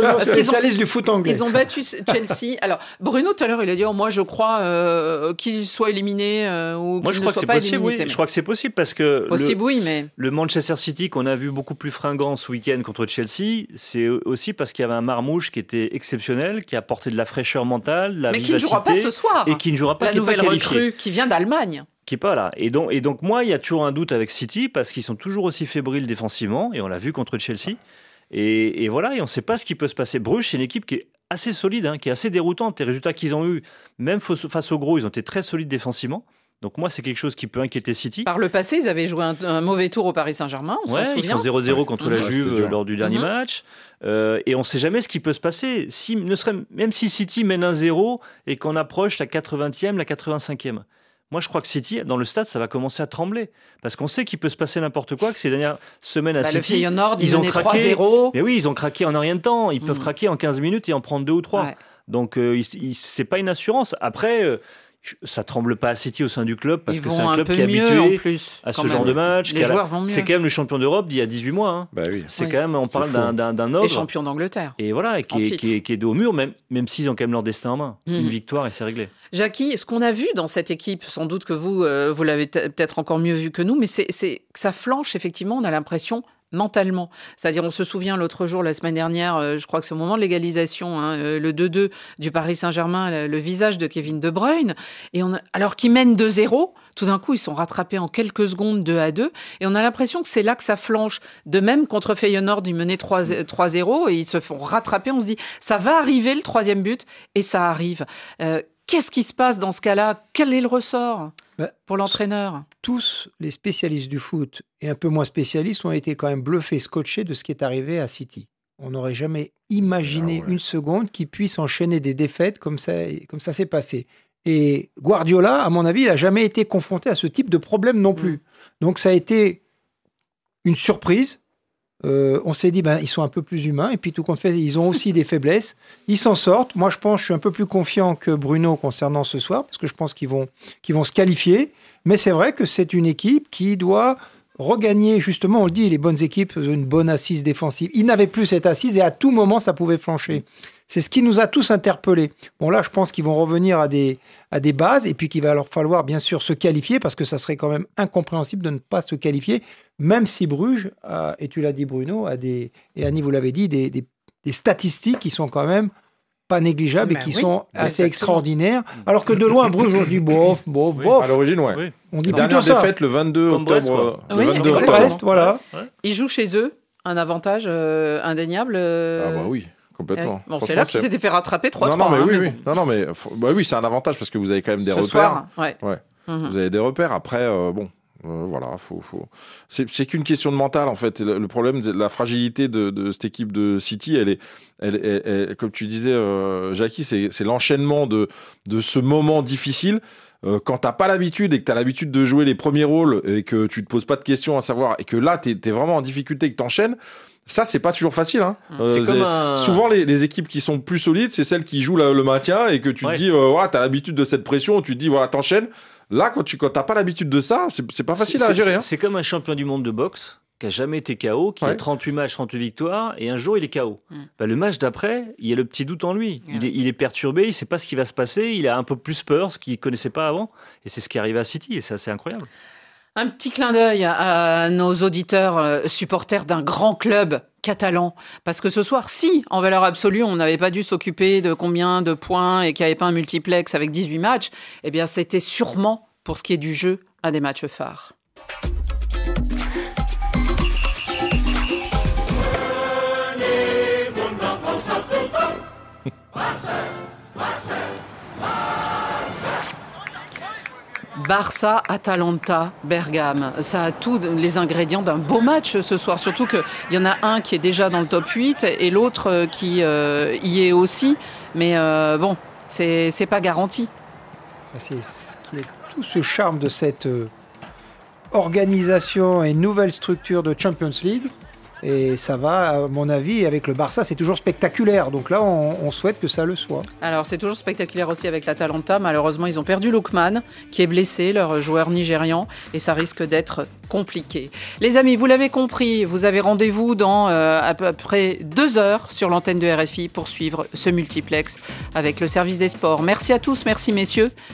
spécialiste du foot anglais. Ils ont battu Chelsea. Alors, Bruno, tout à l'heure, il a dit oh, moi, je crois euh, qu'il soit éliminé euh, ou moi, qu'il je ne crois soit que pas c'est possible, éliminé. oui. Je crois que c'est possible parce que possible, le, oui, mais... le Manchester City qu'on a vu beaucoup plus fringant ce week-end contre Chelsea, c'est aussi parce qu'il y avait un Marmouche qui était exceptionnel, qui a apporté de la fraîcheur mentale, la mais vivacité. qui ne jouera pas ce soir. Et qui ne jouera pas, la qui nouvelle est pas qualifié. recrue qui vient d'Allemagne. Qui est pas là. Et donc, et donc, moi, il y a toujours un doute avec City parce qu'ils sont toujours aussi fébriles défensivement, et on l'a vu contre Chelsea. Et, et voilà, et on ne sait pas ce qui peut se passer. Bruges, c'est une équipe qui est assez solide, hein, qui est assez déroutante. Les résultats qu'ils ont eus, même face aux gros, ils ont été très solides défensivement. Donc moi, c'est quelque chose qui peut inquiéter City. Par le passé, ils avaient joué un, un mauvais tour au Paris Saint-Germain, on ouais, s'en souvient. Ils font zéro zéro contre ouais. la Juve ouais, lors du dernier mmh. match. Euh, et on ne sait jamais ce qui peut se passer. Si, ne serait, même si City mène un zéro et qu'on approche la quatre-vingtième, la quatre-vingt-cinquième. Moi, je crois que City, dans le stade, ça va commencer à trembler. Parce qu'on sait qu'il peut se passer n'importe quoi, que ces dernières semaines à bah, City, le Feyenoord, ils ont craqué. trois zéro. Mais oui, ils ont craqué en un rien de temps. Ils mmh. peuvent craquer en quinze minutes et en prendre deux ou trois. Ouais. Donc, euh, ce n'est pas une assurance. Après, euh, ça ne tremble pas à City au sein du club, parce ils que c'est un club un qui est mieux, habitué plus, à ce même. genre de match. Les joueurs vont mieux. C'est quand même le champion d'Europe d'il y a dix-huit mois. Hein. Bah oui. C'est oui. quand même, on parle d'un, d'un, d'un ogre. Et champion d'Angleterre. Et voilà, et qui, est, qui, est, qui est dos au mur, même, même s'ils ont quand même leur destin en main. Mmh. Une victoire et c'est réglé. Jackie, ce qu'on a vu dans cette équipe, sans doute que vous, euh, vous l'avez t- peut-être encore mieux vu que nous, mais c'est, c'est que ça flanche, effectivement, on a l'impression, mentalement. C'est-à-dire, on se souvient l'autre jour, la semaine dernière, euh, je crois que c'est au moment de l'égalisation, hein, euh, le deux deux du Paris Saint-Germain, le, le visage de Kevin De Bruyne, et on a, alors qu'ils mènent deux zéro, tout d'un coup, ils sont rattrapés en quelques secondes deux à deux, et on a l'impression que c'est là que ça flanche. De même, contre Feyenoord, ils menaient trois zéro, et ils se font rattraper, on se dit, ça va arriver le troisième but, et ça arrive. Euh, Qu'est-ce qui se passe dans ce cas-là ? Quel est le ressort bah, pour l'entraîneur ? Tous les spécialistes du foot et un peu moins spécialistes ont été quand même bluffés, scotchés de ce qui est arrivé à City. On n'aurait jamais imaginé ah ouais. une seconde qu'ils puissent enchaîner des défaites comme ça, comme ça s'est passé. Et Guardiola, à mon avis, il n'a jamais été confronté à ce type de problème non plus. Mmh. Donc ça a été une surprise. Euh, on s'est dit, ben, ils sont un peu plus humains, et puis tout compte fait, ils ont aussi des faiblesses. Ils s'en sortent. Moi, je pense, je suis un peu plus confiant que Bruno concernant ce soir, parce que je pense qu'ils vont, qu'ils vont se qualifier. Mais c'est vrai que c'est une équipe qui doit regagner, justement, on le dit, les bonnes équipes ont une bonne assise défensive. Ils n'avaient plus cette assise, et à tout moment, ça pouvait flancher. C'est ce qui nous a tous interpellés. Bon, là, je pense qu'ils vont revenir à des, à des bases, et puis qu'il va leur falloir, bien sûr, se qualifier, parce que ça serait quand même incompréhensible de ne pas se qualifier, même si Bruges, a, et tu l'as dit Bruno, a des, et Annie vous l'avez dit, des, des, des statistiques qui sont quand même pas négligeables ben et qui oui, sont assez exactement. extraordinaires. Alors que de loin, Bruges, on se dit bof, bof, oui, bof. À l'origine, ouais. Oui. On dit dernière plutôt ça. défaite le vingt-deux Comme octobre. Brest, oui, le vingt-deux octobre. Brest, voilà. Ouais. Ils jouent chez eux, un avantage euh, indéniable. Euh... Ah bah oui. Complètement. Bon, c'est là qu'ils s'étaient fait rattraper trois trois. Non, non, mais hein, oui, mais oui. bon. Non, non, mais bah oui, c'est un avantage parce que vous avez quand même des Ce repères. Soir, ouais. ouais. Mm-hmm. Vous avez des repères. Après, euh, bon, euh, voilà, faut, faut. C'est, c'est qu'une question de mental en fait. Le, le problème, la fragilité de, de cette équipe de City, elle est, elle, elle, elle comme tu disais, euh, Jackie, c'est, c'est l'enchaînement de de ce moment difficile. Euh, quand t'as pas l'habitude et que t'as l'habitude de jouer les premiers rôles et que tu te poses pas de questions à savoir et que là t'es, t'es vraiment en difficulté et que t'enchaînes. Ça, c'est pas toujours facile. Hein. Euh, c'est comme un... Souvent, les, les équipes qui sont plus solides, c'est celles qui jouent la, le maintien et que tu ouais. te dis, euh, voilà, t'as l'habitude de cette pression, tu te dis, voilà, t'enchaînes. Là, quand tu quand t'as pas l'habitude de ça, c'est, c'est pas facile c'est, à gérer. C'est, hein. c'est comme un champion du monde de boxe qui a jamais été K O, qui ouais. a trente-huit matchs, trente-huit victoires, et un jour il est K O. Mm. Bah, le match d'après, il y a le petit doute en lui. Mm. Il, est, il est perturbé, il sait pas ce qui va se passer, il a un peu plus peur, ce qu'il connaissait pas avant, et c'est ce qui est arrivé à City, et c'est assez incroyable. Un petit clin d'œil à nos auditeurs euh, supporters d'un grand club catalan. Parce que ce soir, si, en valeur absolue, on n'avait pas dû s'occuper de combien de points et qu'il n'y avait pas un multiplex avec dix-huit matchs, eh bien, c'était sûrement, pour ce qui est du jeu, un des matchs phares. Barça, Atalanta, Bergame. Ça a tous les ingrédients d'un beau match ce soir. Surtout qu'il y en a un qui est déjà dans le top huit et l'autre qui euh, y est aussi. Mais euh, bon, c'est, c'est pas garanti. C'est ce qui est tout ce charme de cette euh, organisation et nouvelle structure de Champions League. Et ça va, à mon avis, avec le Barça, c'est toujours spectaculaire. Donc là, on, on souhaite que ça le soit. Alors, c'est toujours spectaculaire aussi avec l'Atalanta. Malheureusement, ils ont perdu Lookman, qui est blessé, leur joueur nigérian, et ça risque d'être compliqué. Les amis, vous l'avez compris, vous avez rendez-vous dans euh, à peu près deux heures sur l'antenne de R F I pour suivre ce multiplex avec le service des sports. Merci à tous, merci messieurs.